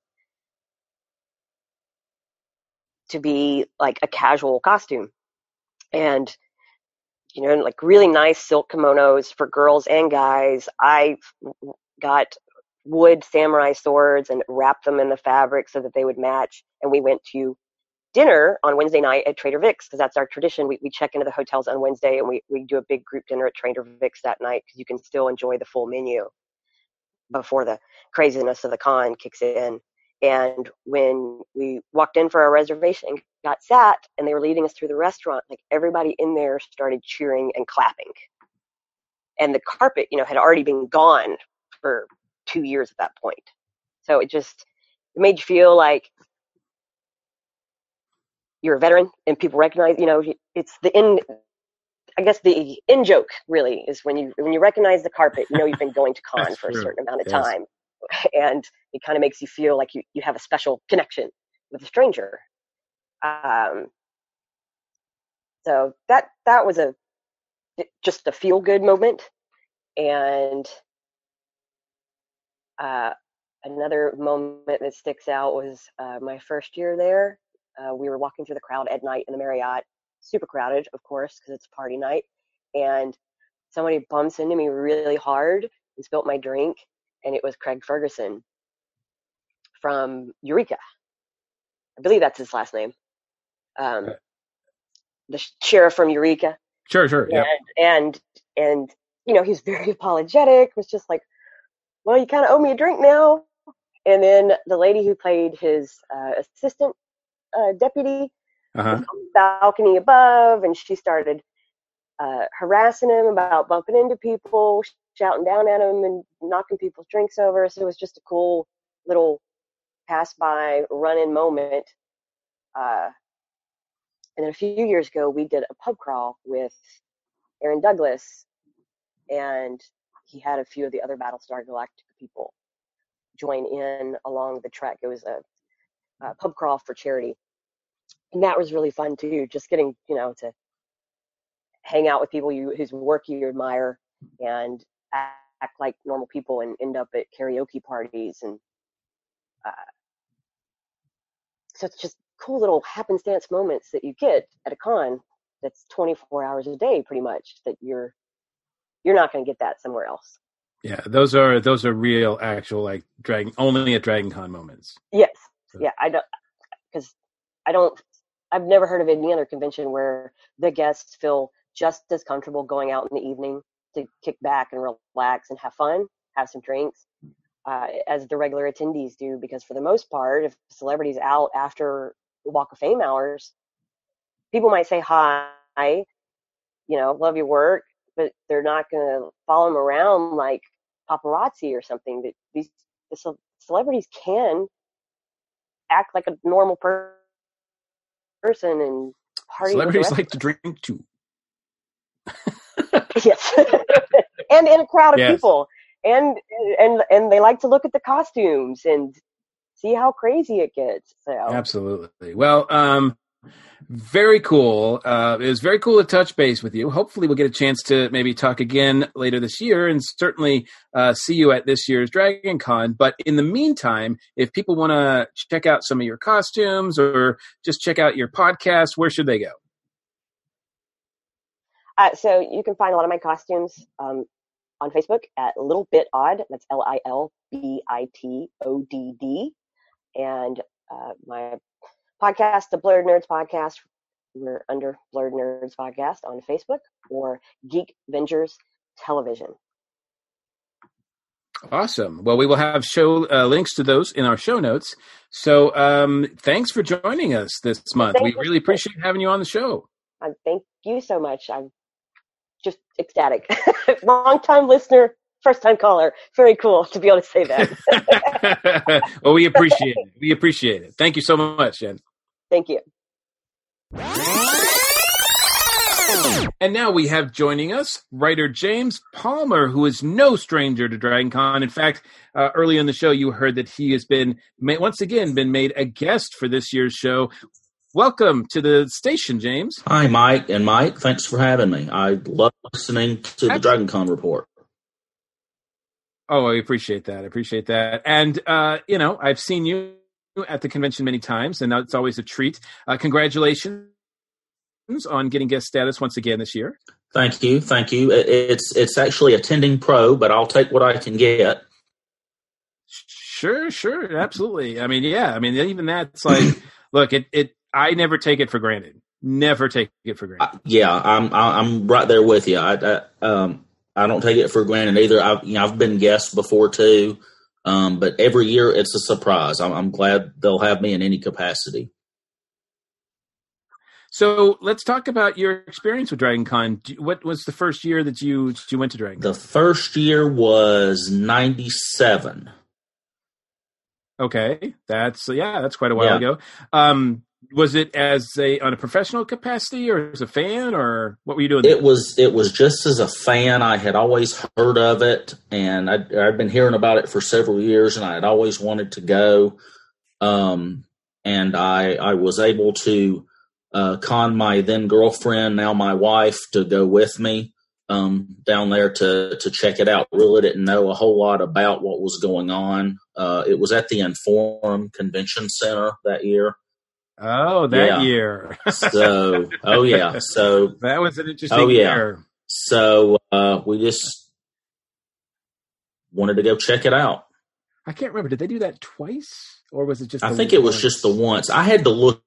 to be like a casual costume. And, you know, like really nice silk kimonos for girls and guys. I got wood samurai swords and wrapped them in the fabric so that they would match. And we went to dinner on Wednesday night at Trader Vic's because that's our tradition. We we check into the hotels on Wednesday and we, we do a big group dinner at Trader Vic's that night because you can still enjoy the full menu. before the craziness of the con kicks in. And when we walked in for our reservation and got sat, and they were leading us through the restaurant, like everybody in there started cheering and clapping. And the carpet, you know, had already been gone for two years at that point. So it just it made you feel like you're a veteran, and people recognize, you know, it's the in. I guess the in joke really is when you when you recognize the carpet, you know you've been going to con for true. a certain amount of Yes. time, and it kind of makes you feel like you, you have a special connection with a stranger. Um, so that that was a just a feel good moment, and uh, another moment that sticks out was uh, my first year there. Uh, we were walking through the crowd at night in the Marriott. Super crowded, of course, because it's party night. And somebody bumps into me really hard and spilt my drink, and it was Craig Ferguson from Eureka. I believe that's his last name. Um, the sheriff from Eureka. Sure, sure. Yeah. And, and, and, you know, he's very apologetic, was just like, well, you kind of owe me a drink now. And then the lady who played his uh, assistant uh, deputy, Uh-huh. on the balcony above, and she started uh, harassing him about bumping into people, shouting down at him and knocking people's drinks over. So it was just a cool little pass-by, run-in moment. Uh, and then a few years ago, we did a pub crawl with Aaron Douglas, and he had a few of the other Battlestar Galactica people join in along the trek. It was a, a pub crawl for charity. And that was really fun too, just getting, you know, to hang out with people you, whose work you admire and act, act like normal people and end up at karaoke parties. And uh, so it's just cool little happenstance moments that you get at a con that's twenty-four hours a day pretty much, that you're you're not going to get that somewhere else. Yeah, those are those are real, actual, like dragon only at Dragon Con moments. Yes, yeah, I don't because I don't. I've never heard of any other convention where the guests feel just as comfortable going out in the evening to kick back and relax and have fun, have some drinks, uh, as the regular attendees do. Because for the most part, if celebrities out after the Walk of Fame hours, people might say hi, you know, love your work, but they're not going to follow them around like paparazzi or something. That these the celebrities can act like a normal person. person and party. Celebrities like to drink too. Yes. And in a crowd of yes. people. And and and they like to look at the costumes and see how crazy it gets. So absolutely. Well, um very cool. Uh, it was very cool to touch base with you. Hopefully we'll get a chance to maybe talk again later this year, and certainly uh, see you at this year's Dragon Con. But in the meantime, if people want to check out some of your costumes or just check out your podcast, where should they go? Uh, so you can find a lot of my costumes um, on Facebook at Little Bit Odd. That's L I L B I T O D D. And uh, my podcast, the Blurred Nerds Podcast, we're under Blurred Nerds Podcast on Facebook, or Geek Vengers Television. Awesome. Well, we will have show uh, links to those in our show notes. So um, thanks for joining us this month. Thank we you. really appreciate having you on the show. Uh, thank you so much. I'm just ecstatic. Long time listener, first time caller. Very cool to be able to say that. Well, we appreciate it. We appreciate it. Thank you so much, Jen. Thank you. And now we have joining us writer James Palmer, who is no stranger to Dragon Con. In fact, uh, early in the show, you heard that he has been, ma- once again, been made a guest for this year's show. Welcome to the station, James. Hi, Mike and Mike. Thanks for having me. I love listening to the Dragon Con report. Oh, I appreciate that. I appreciate that. And, uh, you know, I've seen you at the convention many times, and it's always a treat. Uh, congratulations on getting guest status once again this year. Thank you. Thank you. It's it's actually attending pro, but I'll take what I can get. Sure, sure. Absolutely. I mean, yeah. I mean, even that's like, look, it, it, I never take it for granted. Never take it for granted. Uh, yeah, I'm I'm right there with you. I, I um I don't take it for granted either. I've you know I've been guest before too, um, but every year it's a surprise. I'm, I'm glad they'll have me in any capacity. So let's talk about your experience with Dragon Con. What was the first year that you that you went to Dragon Con? The first year was ninety-seven. Okay, that's yeah, that's quite a while Yeah. ago. Um, was it as a on a professional capacity or as a fan, or what were you doing there? It was it was just as a fan. I had always heard of it, and I'd, I'd been hearing about it for several years, and I had always wanted to go. Um, and I I was able to uh, con my then girlfriend, now my wife, to go with me um, down there to to check it out. Really didn't know a whole lot about what was going on. Uh, it was at the Inform Convention Center that year. Oh, that Yeah. year. So, oh yeah. So that was an interesting Oh, yeah. year. So uh, we just wanted to go check it out. I can't remember. Did they do that twice, or was it just? I the think it was once? just the once. I had to look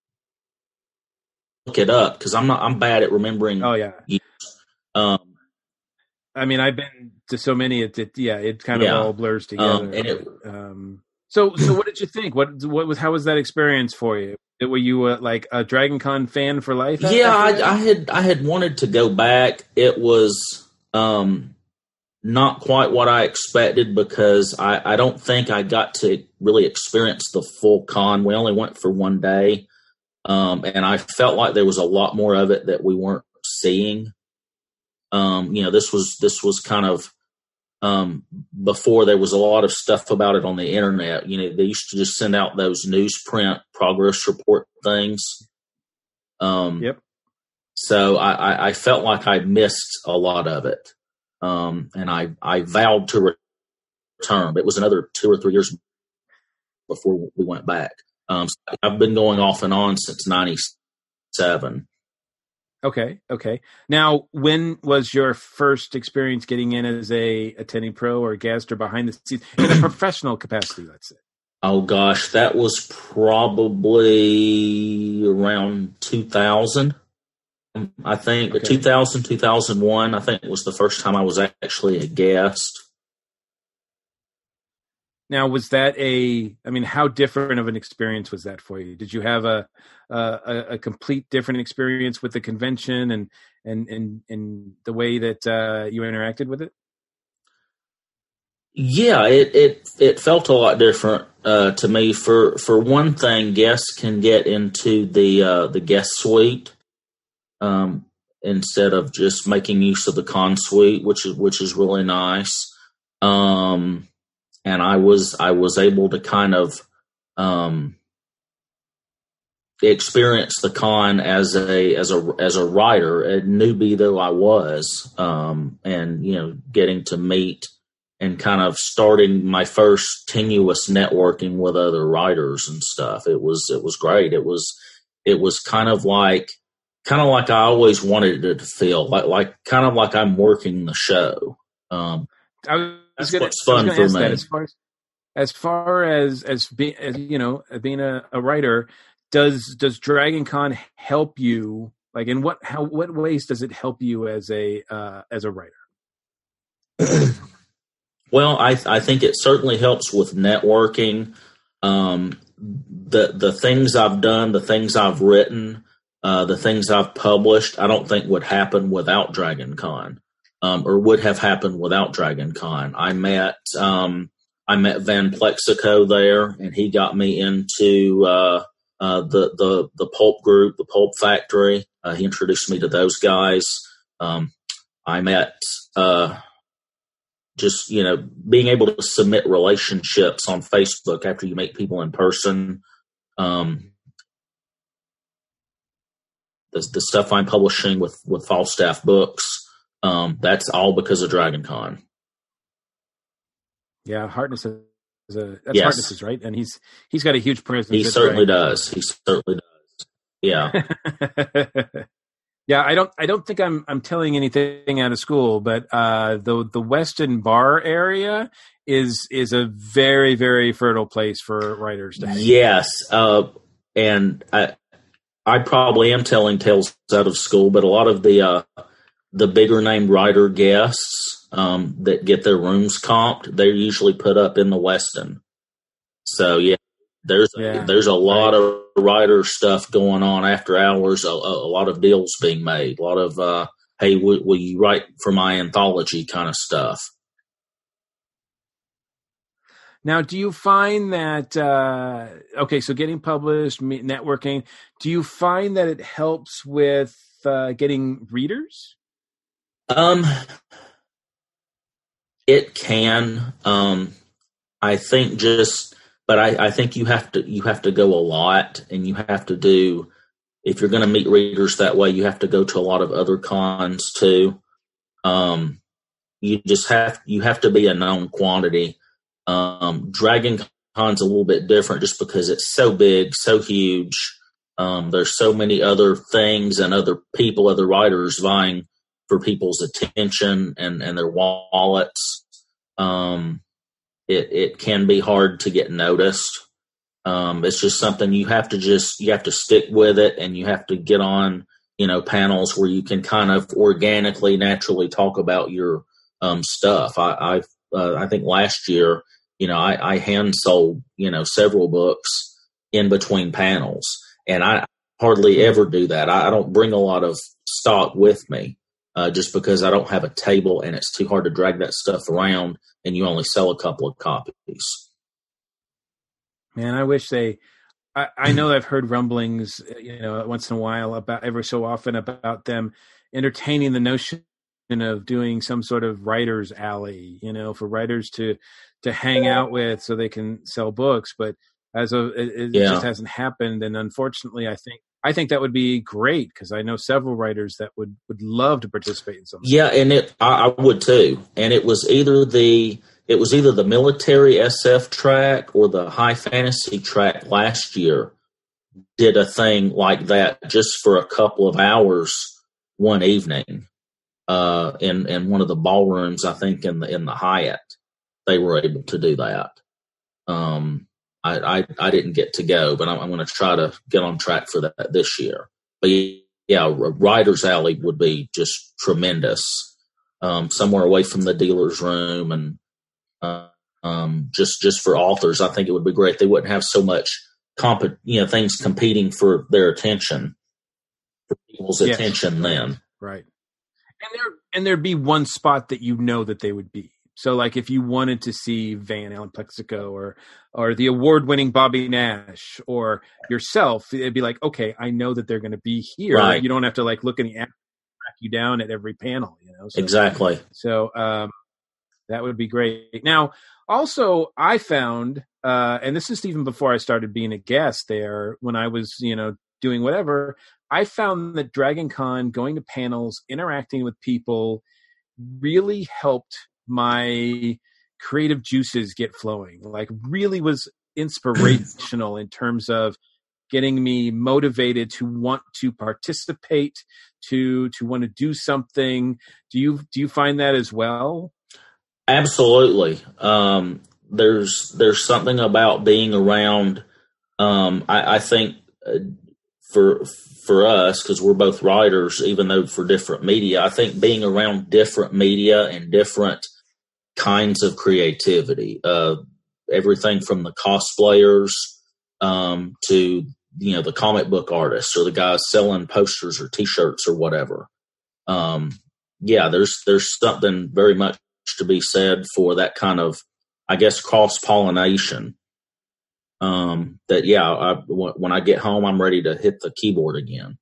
look it up because I'm not. I'm bad at remembering. Oh yeah. Um, I mean, I've been to so many. It, it yeah, it kind of Yeah. all blurs together. Um, and it- um, so, so what did you think? What, what was? How was that experience for you? Were you uh, like a Dragon Con fan for life? after yeah, I, that? I had. I had wanted to go back. It was um, not quite what I expected because I, I don't think I got to really experience the full con. We only went for one day, um, and I felt like there was a lot more of it that we weren't seeing. Um, you know, this was this was kind of um, before there was a lot of stuff about it on the internet. You know, they used to just send out those newsprint progress report things. Um, Yep. So I, I, I felt like I missed a lot of it, um, and I I vowed to return. It was another two or three years before we went back. Um, so I've been going off and on since ninety-seven. Okay. Okay. Now, when was your first experience getting in as a attending pro or guest or behind the scenes in a professional capacity? Let's say. Oh gosh, that was probably around two thousand. I think Okay. two thousand, two thousand one, I think it was the first time I was actually a guest. Now, was that a? I mean, how different of an experience was that for you? Did you have a a, a complete different experience with the convention and and and, and the way that uh, you interacted with it? Yeah, it it, it felt a lot different uh, to me. For for one thing, guests can get into the uh, the guest suite um, instead of just making use of the con suite, which is which is really nice. Um, and I was I was able to kind of um, experience the con as a as a as a writer, a newbie though I was, um, and you know, getting to meet and kind of starting my first tenuous networking with other writers and stuff. It was it was great. It was it was kind of like kind of like I always wanted it to feel like like kind of like I'm working the show. Um, I was That's gonna, what's I was fun gonna for ask me. that as far as as far as as being as, you know being a, a writer. Does does Dragon Con help you? Like, in what how what ways does it help you as a uh, as a writer? Well, I I think it certainly helps with networking. Um, the the things I've done, the things I've written, uh, the things I've published, I don't think would happen without Dragon Con, um, or would have happened without Dragon Con. I met um, I met Van Plexico there, and he got me into uh, uh, the the the pulp group, the Pulp Factory. Uh, he introduced me to those guys. Um, I met. Uh, Just, you know, being able to submit relationships on Facebook after you meet people in person. Um, the, the stuff I'm publishing with, with Falstaff Books, um, that's all because of Dragon Con. Yeah, Hartness is a that's Yes. Hartness's, right? And he's he's got a huge presence. He at certainly Dragon does. He certainly does. Yeah. Yeah, I don't. I don't think I'm. I'm telling anything out of school, but uh, the the Weston Bar area is is a very very fertile place for writers to hang. Yes. Uh, and I, I probably am telling tales out of school, but a lot of the, uh, the bigger name writer guests um, that get their rooms comped, they're usually put up in the Westin. So yeah, there's Yeah, there's a lot right. of writer stuff going on after hours. A, a, a lot of deals being made. A lot of uh, hey, w- will you write for my anthology kind of stuff. Now, do you find that, uh, okay, so getting published, me- networking, do you find that it helps with uh, getting readers? Um, it can. Um, I think just, but I, I think you have to you have to go a lot, and you have to do. If you're going to meet readers that way, you have to go to a lot of other cons too. Um, you just have you have to be a known quantity. Um, Dragon Con's a little bit different just because it's so big, so huge. Um, there's so many other things and other people, other writers vying for people's attention and, and their wallets. Um, it, it can be hard to get noticed. Um, it's just something you have to just, you have to stick with it, and you have to get on, you know, panels where you can kind of organically, naturally talk about your, um, stuff. I, I, uh, I think last year, you know, I, I hand sold, you know, several books in between panels, and I hardly ever do that. I, I don't bring a lot of stock with me, uh, just because I don't have a table, and it's too hard to drag that stuff around, and you only sell a couple of copies. Man, I wish they, I, I know I've heard rumblings, you know, once in a while about, every so often, about them entertaining the notion of doing some sort of writer's alley, you know, for writers to, to hang out with so they can sell books. But as of, it, it Yeah. just hasn't happened. And unfortunately, I think, I think that would be great, because I know several writers that would, would love to participate in something. Yeah, and it I, I would too. And it was either the it was either the military S F track or the high fantasy track last year did a thing like that just for a couple of hours one evening. Uh, in in one of the ballrooms, I think in the in the Hyatt, they were able to do that. Um, I I, I didn't get to go, but I'm, I'm going to try to get on track for that this year. But yeah, a writer's alley would be just tremendous. Um, somewhere away from the dealer's room, and uh, um, just just for authors, I think it would be great. They wouldn't have so much comp- you know, things competing for their attention, for people's Yes. attention. Then Right. And there and there'd be one spot that you know that they would be. So like if you wanted to see Van Allen Plexico or or the award-winning Bobby Nash or yourself, it'd be like, okay, I know that they're going to be here. Right. You don't have to like look in the app, track you down at every panel, you know. So, exactly. So um, that would be great. Now, also, I found, uh, and this is even before I started being a guest there, when I was, you know, doing whatever, I found that Dragon Con, going to panels, interacting with people, really helped my creative juices get flowing. Like, really was inspirational in terms of getting me motivated to want to participate, to to want to do something. Do you do you find that as well? Absolutely. Um, there's there's something about being around. Um, I, I think uh, for for us, because we're both writers, even though for different media, I think being around different media and different kinds of creativity, uh, everything from the cosplayers um, to you know the comic book artists or the guys selling posters or T-shirts or whatever. Um, yeah, there's there's something very much to be said for that kind of, I guess, cross pollination. Um, that yeah, I, when I get home, I'm ready to hit the keyboard again.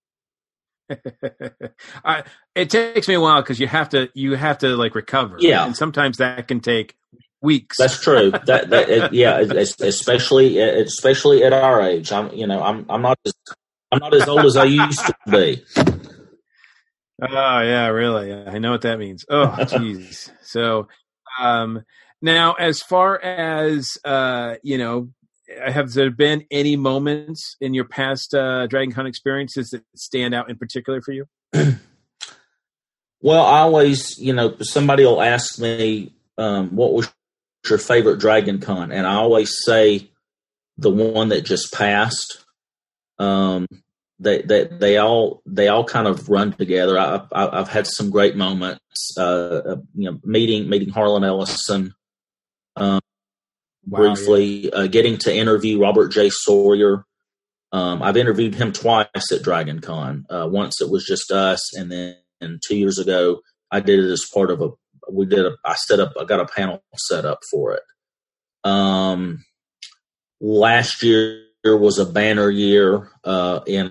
I, it takes me a while because you have to you have to like recover. Yeah, and sometimes that can take weeks. That's true. that that it, yeah, especially especially at our age. I'm you know I'm I'm not as I'm not as old as I used to be. Oh yeah, really. I know what that means. Oh, jeez. So, um, now as far as uh, you know, have there been any moments in your past uh, Dragon Con experiences that stand out in particular for you? Well, I always, you know, somebody will ask me, um, what was your favorite Dragon Con? And I always say the one that just passed. Um, they, they they all they all kind of run together. I, I, I've had some great moments. Uh, you know, meeting meeting Harlan Ellison. Um, Wow, briefly, yeah. uh, getting to interview Robert J. Sawyer. Um, I've interviewed him twice at Dragon Con. Uh, once it was just us, and then and two years ago I did it as part of a. We did a. I set up. I got a panel set up for it. Um, last year was a banner year uh, in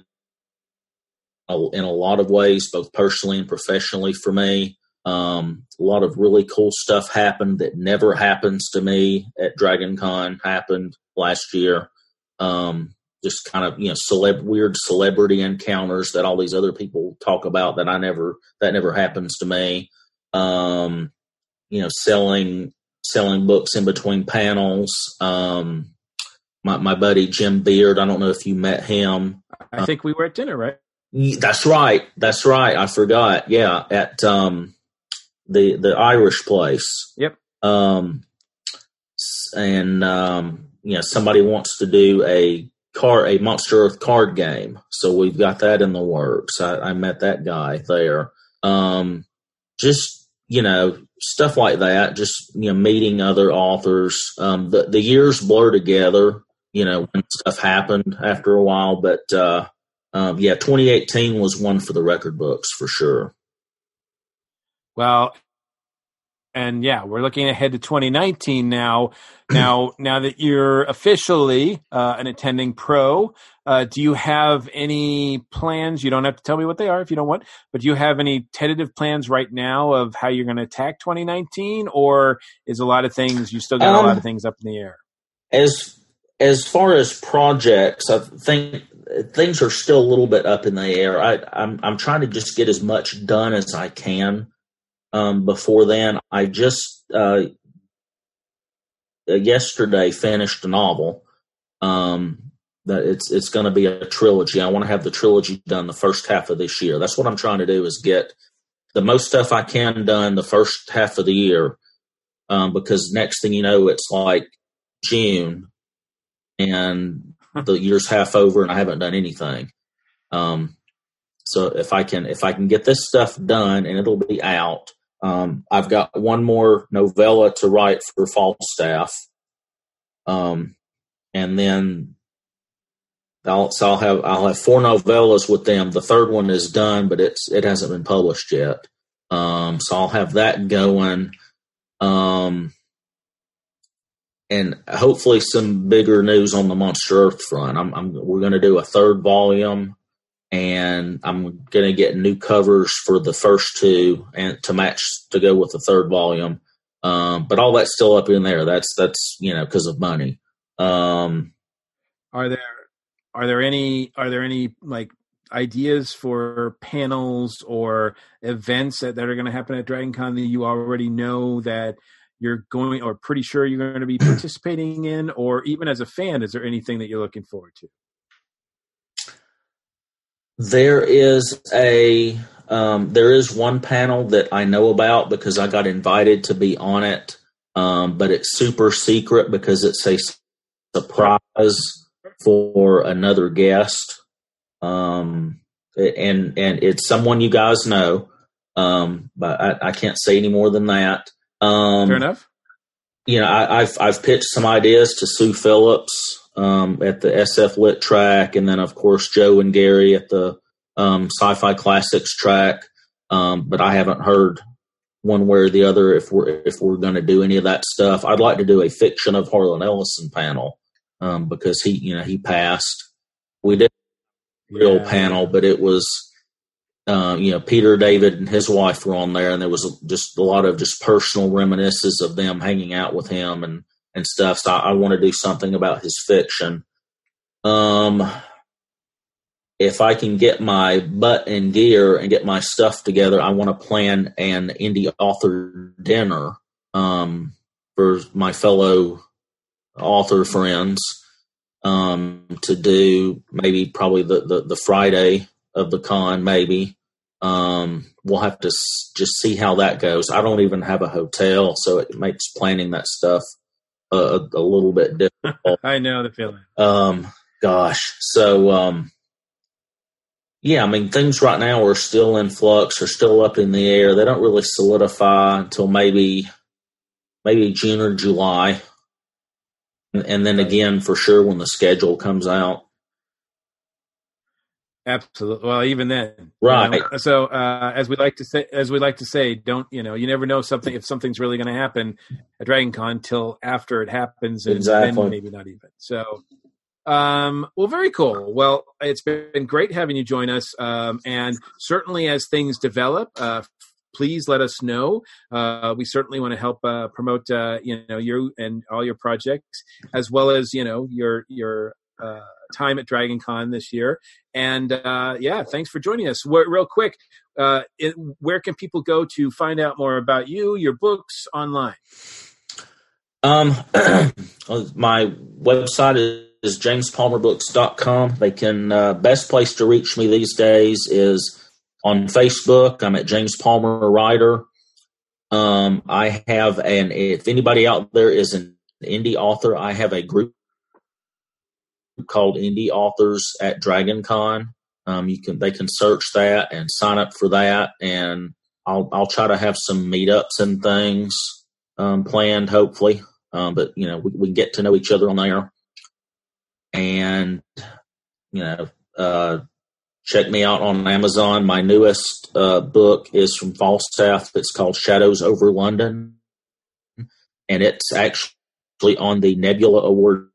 a, in a lot of ways, both personally and professionally for me. Um, a lot of really cool stuff happened that never happens to me at Dragon Con happened last year. Um, just kind of, you know, celeb, weird celebrity encounters that all these other people talk about that I never, that never happens to me. Um, you know, selling, selling books in between panels. Um, my, my buddy Jim Beard, I don't know if you met him. I think we were at dinner, right? That's right. That's right. I forgot. Yeah. At, um, the the Irish place. Yep. Um, and um, you know, somebody wants to do a car a Monster Earth card game, so we've got that in the works. I, I met that guy there. Um, just you know, stuff like that. Just you know, meeting other authors. Um, the the years blur together. You know, when stuff happened after a while, but uh, um, yeah, twenty eighteen was one for the record books for sure. Well, and yeah, we're looking ahead to twenty nineteen now. Now, now that you're officially uh, an attending pro, uh, do you have any plans? You don't have to tell me what they are if you don't want, but do you have any tentative plans right now of how you're going to attack twenty nineteen, or is a lot of things you still got um, a lot of things up in the air? As as far as projects, I think things are still a little bit up in the air. I, I'm I'm trying to just get as much done as I can. Um, before then, I just uh, yesterday finished a novel. Um, that it's it's going to be a trilogy. I want to have the trilogy done the first half of this year. That's what I'm trying to do, is get the most stuff I can done the first half of the year. Um, because next thing you know, it's like June, and the year's half over, and I haven't done anything. Um, so if I can if I can get this stuff done, and it'll be out. Um, I've got one more novella to write for Falstaff, um, and then I'll, so I'll have I'll have four novellas with them. The third one is done, but it's it hasn't been published yet. Um, so I'll have that going, um, and hopefully some bigger news on the Monster Earth front. I'm, I'm we're going to do a third volume. And I'm going to get new covers for the first two and to match to go with the third volume. Um, but all that's still up in there. That's, that's, you know, because of money. Um, are there, are there any, are there any like ideas for panels or events that, that are going to happen at Dragon Con that you already know that you're going, or pretty sure you're going to be participating in, or even as a fan, is there anything that you're looking forward to? There is a um, there is one panel that I know about because I got invited to be on it, um, but it's super secret because it's a surprise for another guest, um, and and it's someone you guys know, um, but I, I can't say any more than that. Um, Fair enough. You know, I, I've I've pitched some ideas to Sue Phillips. Um, at the S F Lit track, and then of course Joe and Gary at the um, Sci-Fi Classics track. Um, but I haven't heard one way or the other if we're if we're going to do any of that stuff. I'd like to do a Fiction of Harlan Ellison panel um, because he, you know, he passed. We did a real yeah. panel, but it was, uh, you know, Peter David and his wife were on there, and there was just a lot of just personal reminiscences of them hanging out with him and. and stuff. So I, I want to do something about his fiction. Um, if I can get my butt in gear and get my stuff together, I want to plan an indie author dinner um, for my fellow author friends um, to do maybe probably the, the, the Friday of the con, maybe. Um, we'll have to s- just see how that goes. I don't even have a hotel, so it makes planning that stuff A, a little bit difficult. I know the feeling. Um, gosh. So, um, Yeah, I mean, things right now are still in flux, are still up in the air. They don't really solidify until maybe maybe June or July. And, and then again, for sure, when the schedule comes out. Absolutely. Well, even then, right. You know? So, uh, as we like to say, as we like to say, don't you know? You never know something if something's really going to happen at Dragon Con till after it happens, and exactly. then maybe not even. So, um, well, very cool. Well, it's been great having you join us, um, and certainly as things develop, uh, please let us know. Uh, we certainly want to help uh, promote, uh, you know, you and all your projects, as well as you know your your. Uh, time at Dragon Con this year. And uh, yeah, thanks for joining us. We're, real quick, uh, it, where can people go to find out more about you, your books online? Um, my website is, is james palmer books dot com. They can, uh, best place to reach me these days is on Facebook. I'm at James Palmer Writer. Um, I have an, if anybody out there is an indie author, I have a group called Indie Authors at Dragon Con. Um, you can they can search that and sign up for that, and I'll I'll try to have some meetups and things um, planned, hopefully. Um, but you know, we, we get to know each other on there, and you know, uh, check me out on Amazon. My newest uh, book is from Falstaff. It's called Shadows Over London, and it's actually on the Nebula Award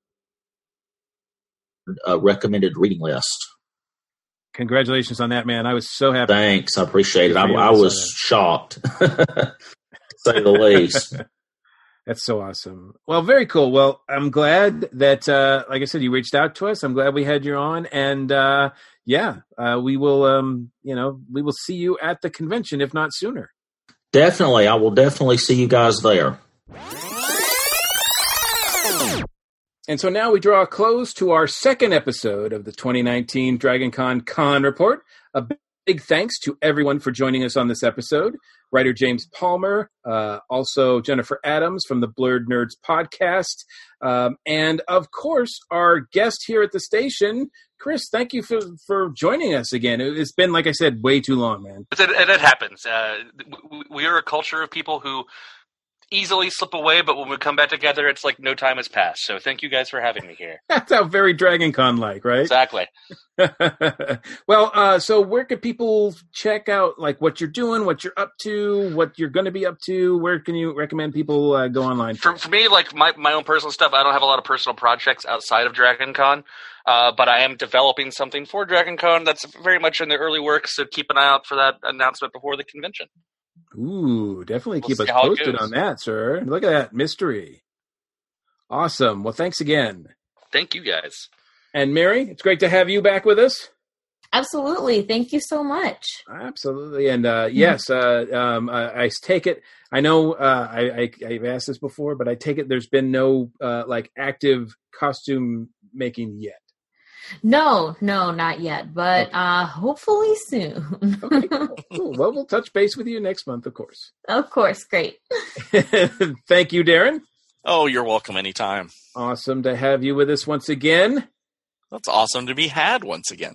Uh, recommended reading list. Congratulations on that, man. I was so happy. Thanks. I appreciate it. I, I was shocked, to say the least. That's so awesome. Well, very cool. Well, I'm glad that, uh, like I said, you reached out to us. I'm glad we had you on. And uh, yeah, uh, we will, um, you know, we will see you at the convention, if not sooner. Definitely. I will definitely see you guys there. And so now we draw a close to our second episode of the twenty nineteen Dragon Con Con Report. A big thanks to everyone for joining us on this episode. Writer James Palmer, uh, also Jennifer Adams from the Blurred Nerds podcast, um, and of course our guest here at the station, Chris. Thank you for, for joining us again. It's been, like I said, way too long, man. It, it, it happens. Uh, we are a culture of people who easily slip away, but when we come back together, it's like no time has passed. So thank you guys for having me here. That's how very Dragon Con like, right? Exactly. Well, uh, so where can people check out like what you're doing, what you're up to, what you're going to be up to? Where can you recommend people uh, go online? For, for me, like my, my own personal stuff, I don't have a lot of personal projects outside of Dragon Con, uh, but I am developing something for Dragon Con that's very much in the early works, so keep an eye out for that announcement before the convention. Ooh, definitely We'll keep us see how it posted goes. on that, sir. Look at that mystery. Awesome. Well, thanks again. Thank you, guys. And Mary, it's great to have you back with us. Absolutely. Thank you so much. Absolutely. And uh, yes, uh, um, I, I take it. I know uh, I, I, I've asked this before, but I take it there's been no uh, like active costume making yet. No, no, not yet, but Okay. uh, hopefully soon. Okay, cool. Cool. Well, we'll touch base with you next month, of course. Of course. Great. Thank you, Darren. Oh, you're welcome anytime. Awesome to have you with us once again. That's awesome to be had once again.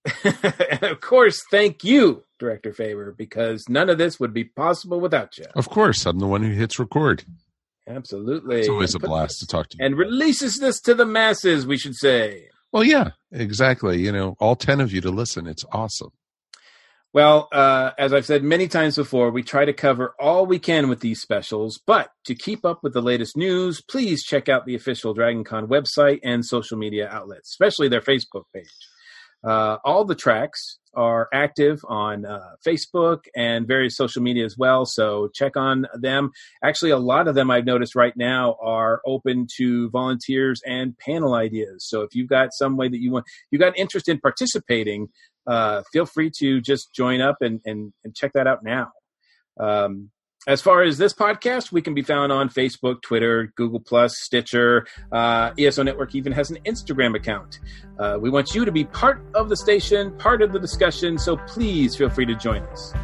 And of course, thank you, Director Faber, because none of this would be possible without you. Of course, I'm the one who hits record. Absolutely. It's always a And put- blast to talk to you. And releases this to the masses, we should say. Well, yeah, exactly. You know, all ten of you to listen. It's awesome. Well, uh, as I've said many times before, we try to cover all we can with these specials, but to keep up with the latest news, please check out the official Dragon Con website and social media outlets, especially their Facebook page. Uh, all the tracks are active on uh, Facebook and various social media as well, so check on them. Actually, a lot of them I've noticed right now are open to volunteers and panel ideas. So if you've got some way that you want, you got interest in participating, uh, feel free to just join up and, and, and check that out now. Um, As far as this podcast, we can be found on Facebook, Twitter, Google Plus, Stitcher. Uh, E S O Network even has an Instagram account. Uh, we want you to be part of the station, part of the discussion, so please feel free to join us.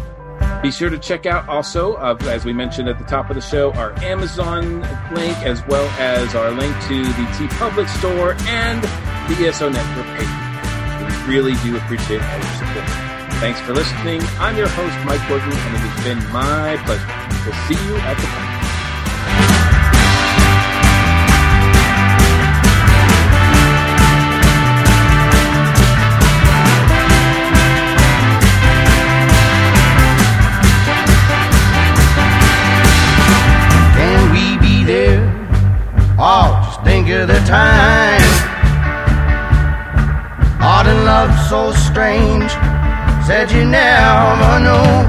Be sure to check out also, uh, as we mentioned at the top of the show, our Amazon link, as well as our link to the TeePublic store and the E S O Network page. really do appreciate all your support. Thanks for listening. I'm your host, Mike Gordon, and it has been my pleasure. We'll see you at the con. Oh, just think of the time. Art and love so strange. Said you never know.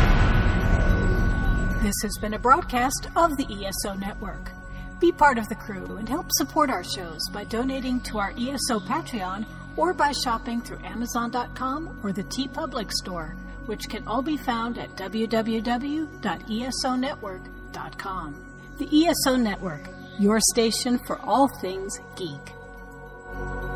This has been a broadcast of the E S O Network. Be part of the crew and help support our shows by donating to our E S O Patreon or by shopping through Amazon dot com or the TeePublic store, which can all be found at w w w dot e s o network dot com. The E S O Network, your station for all things geek.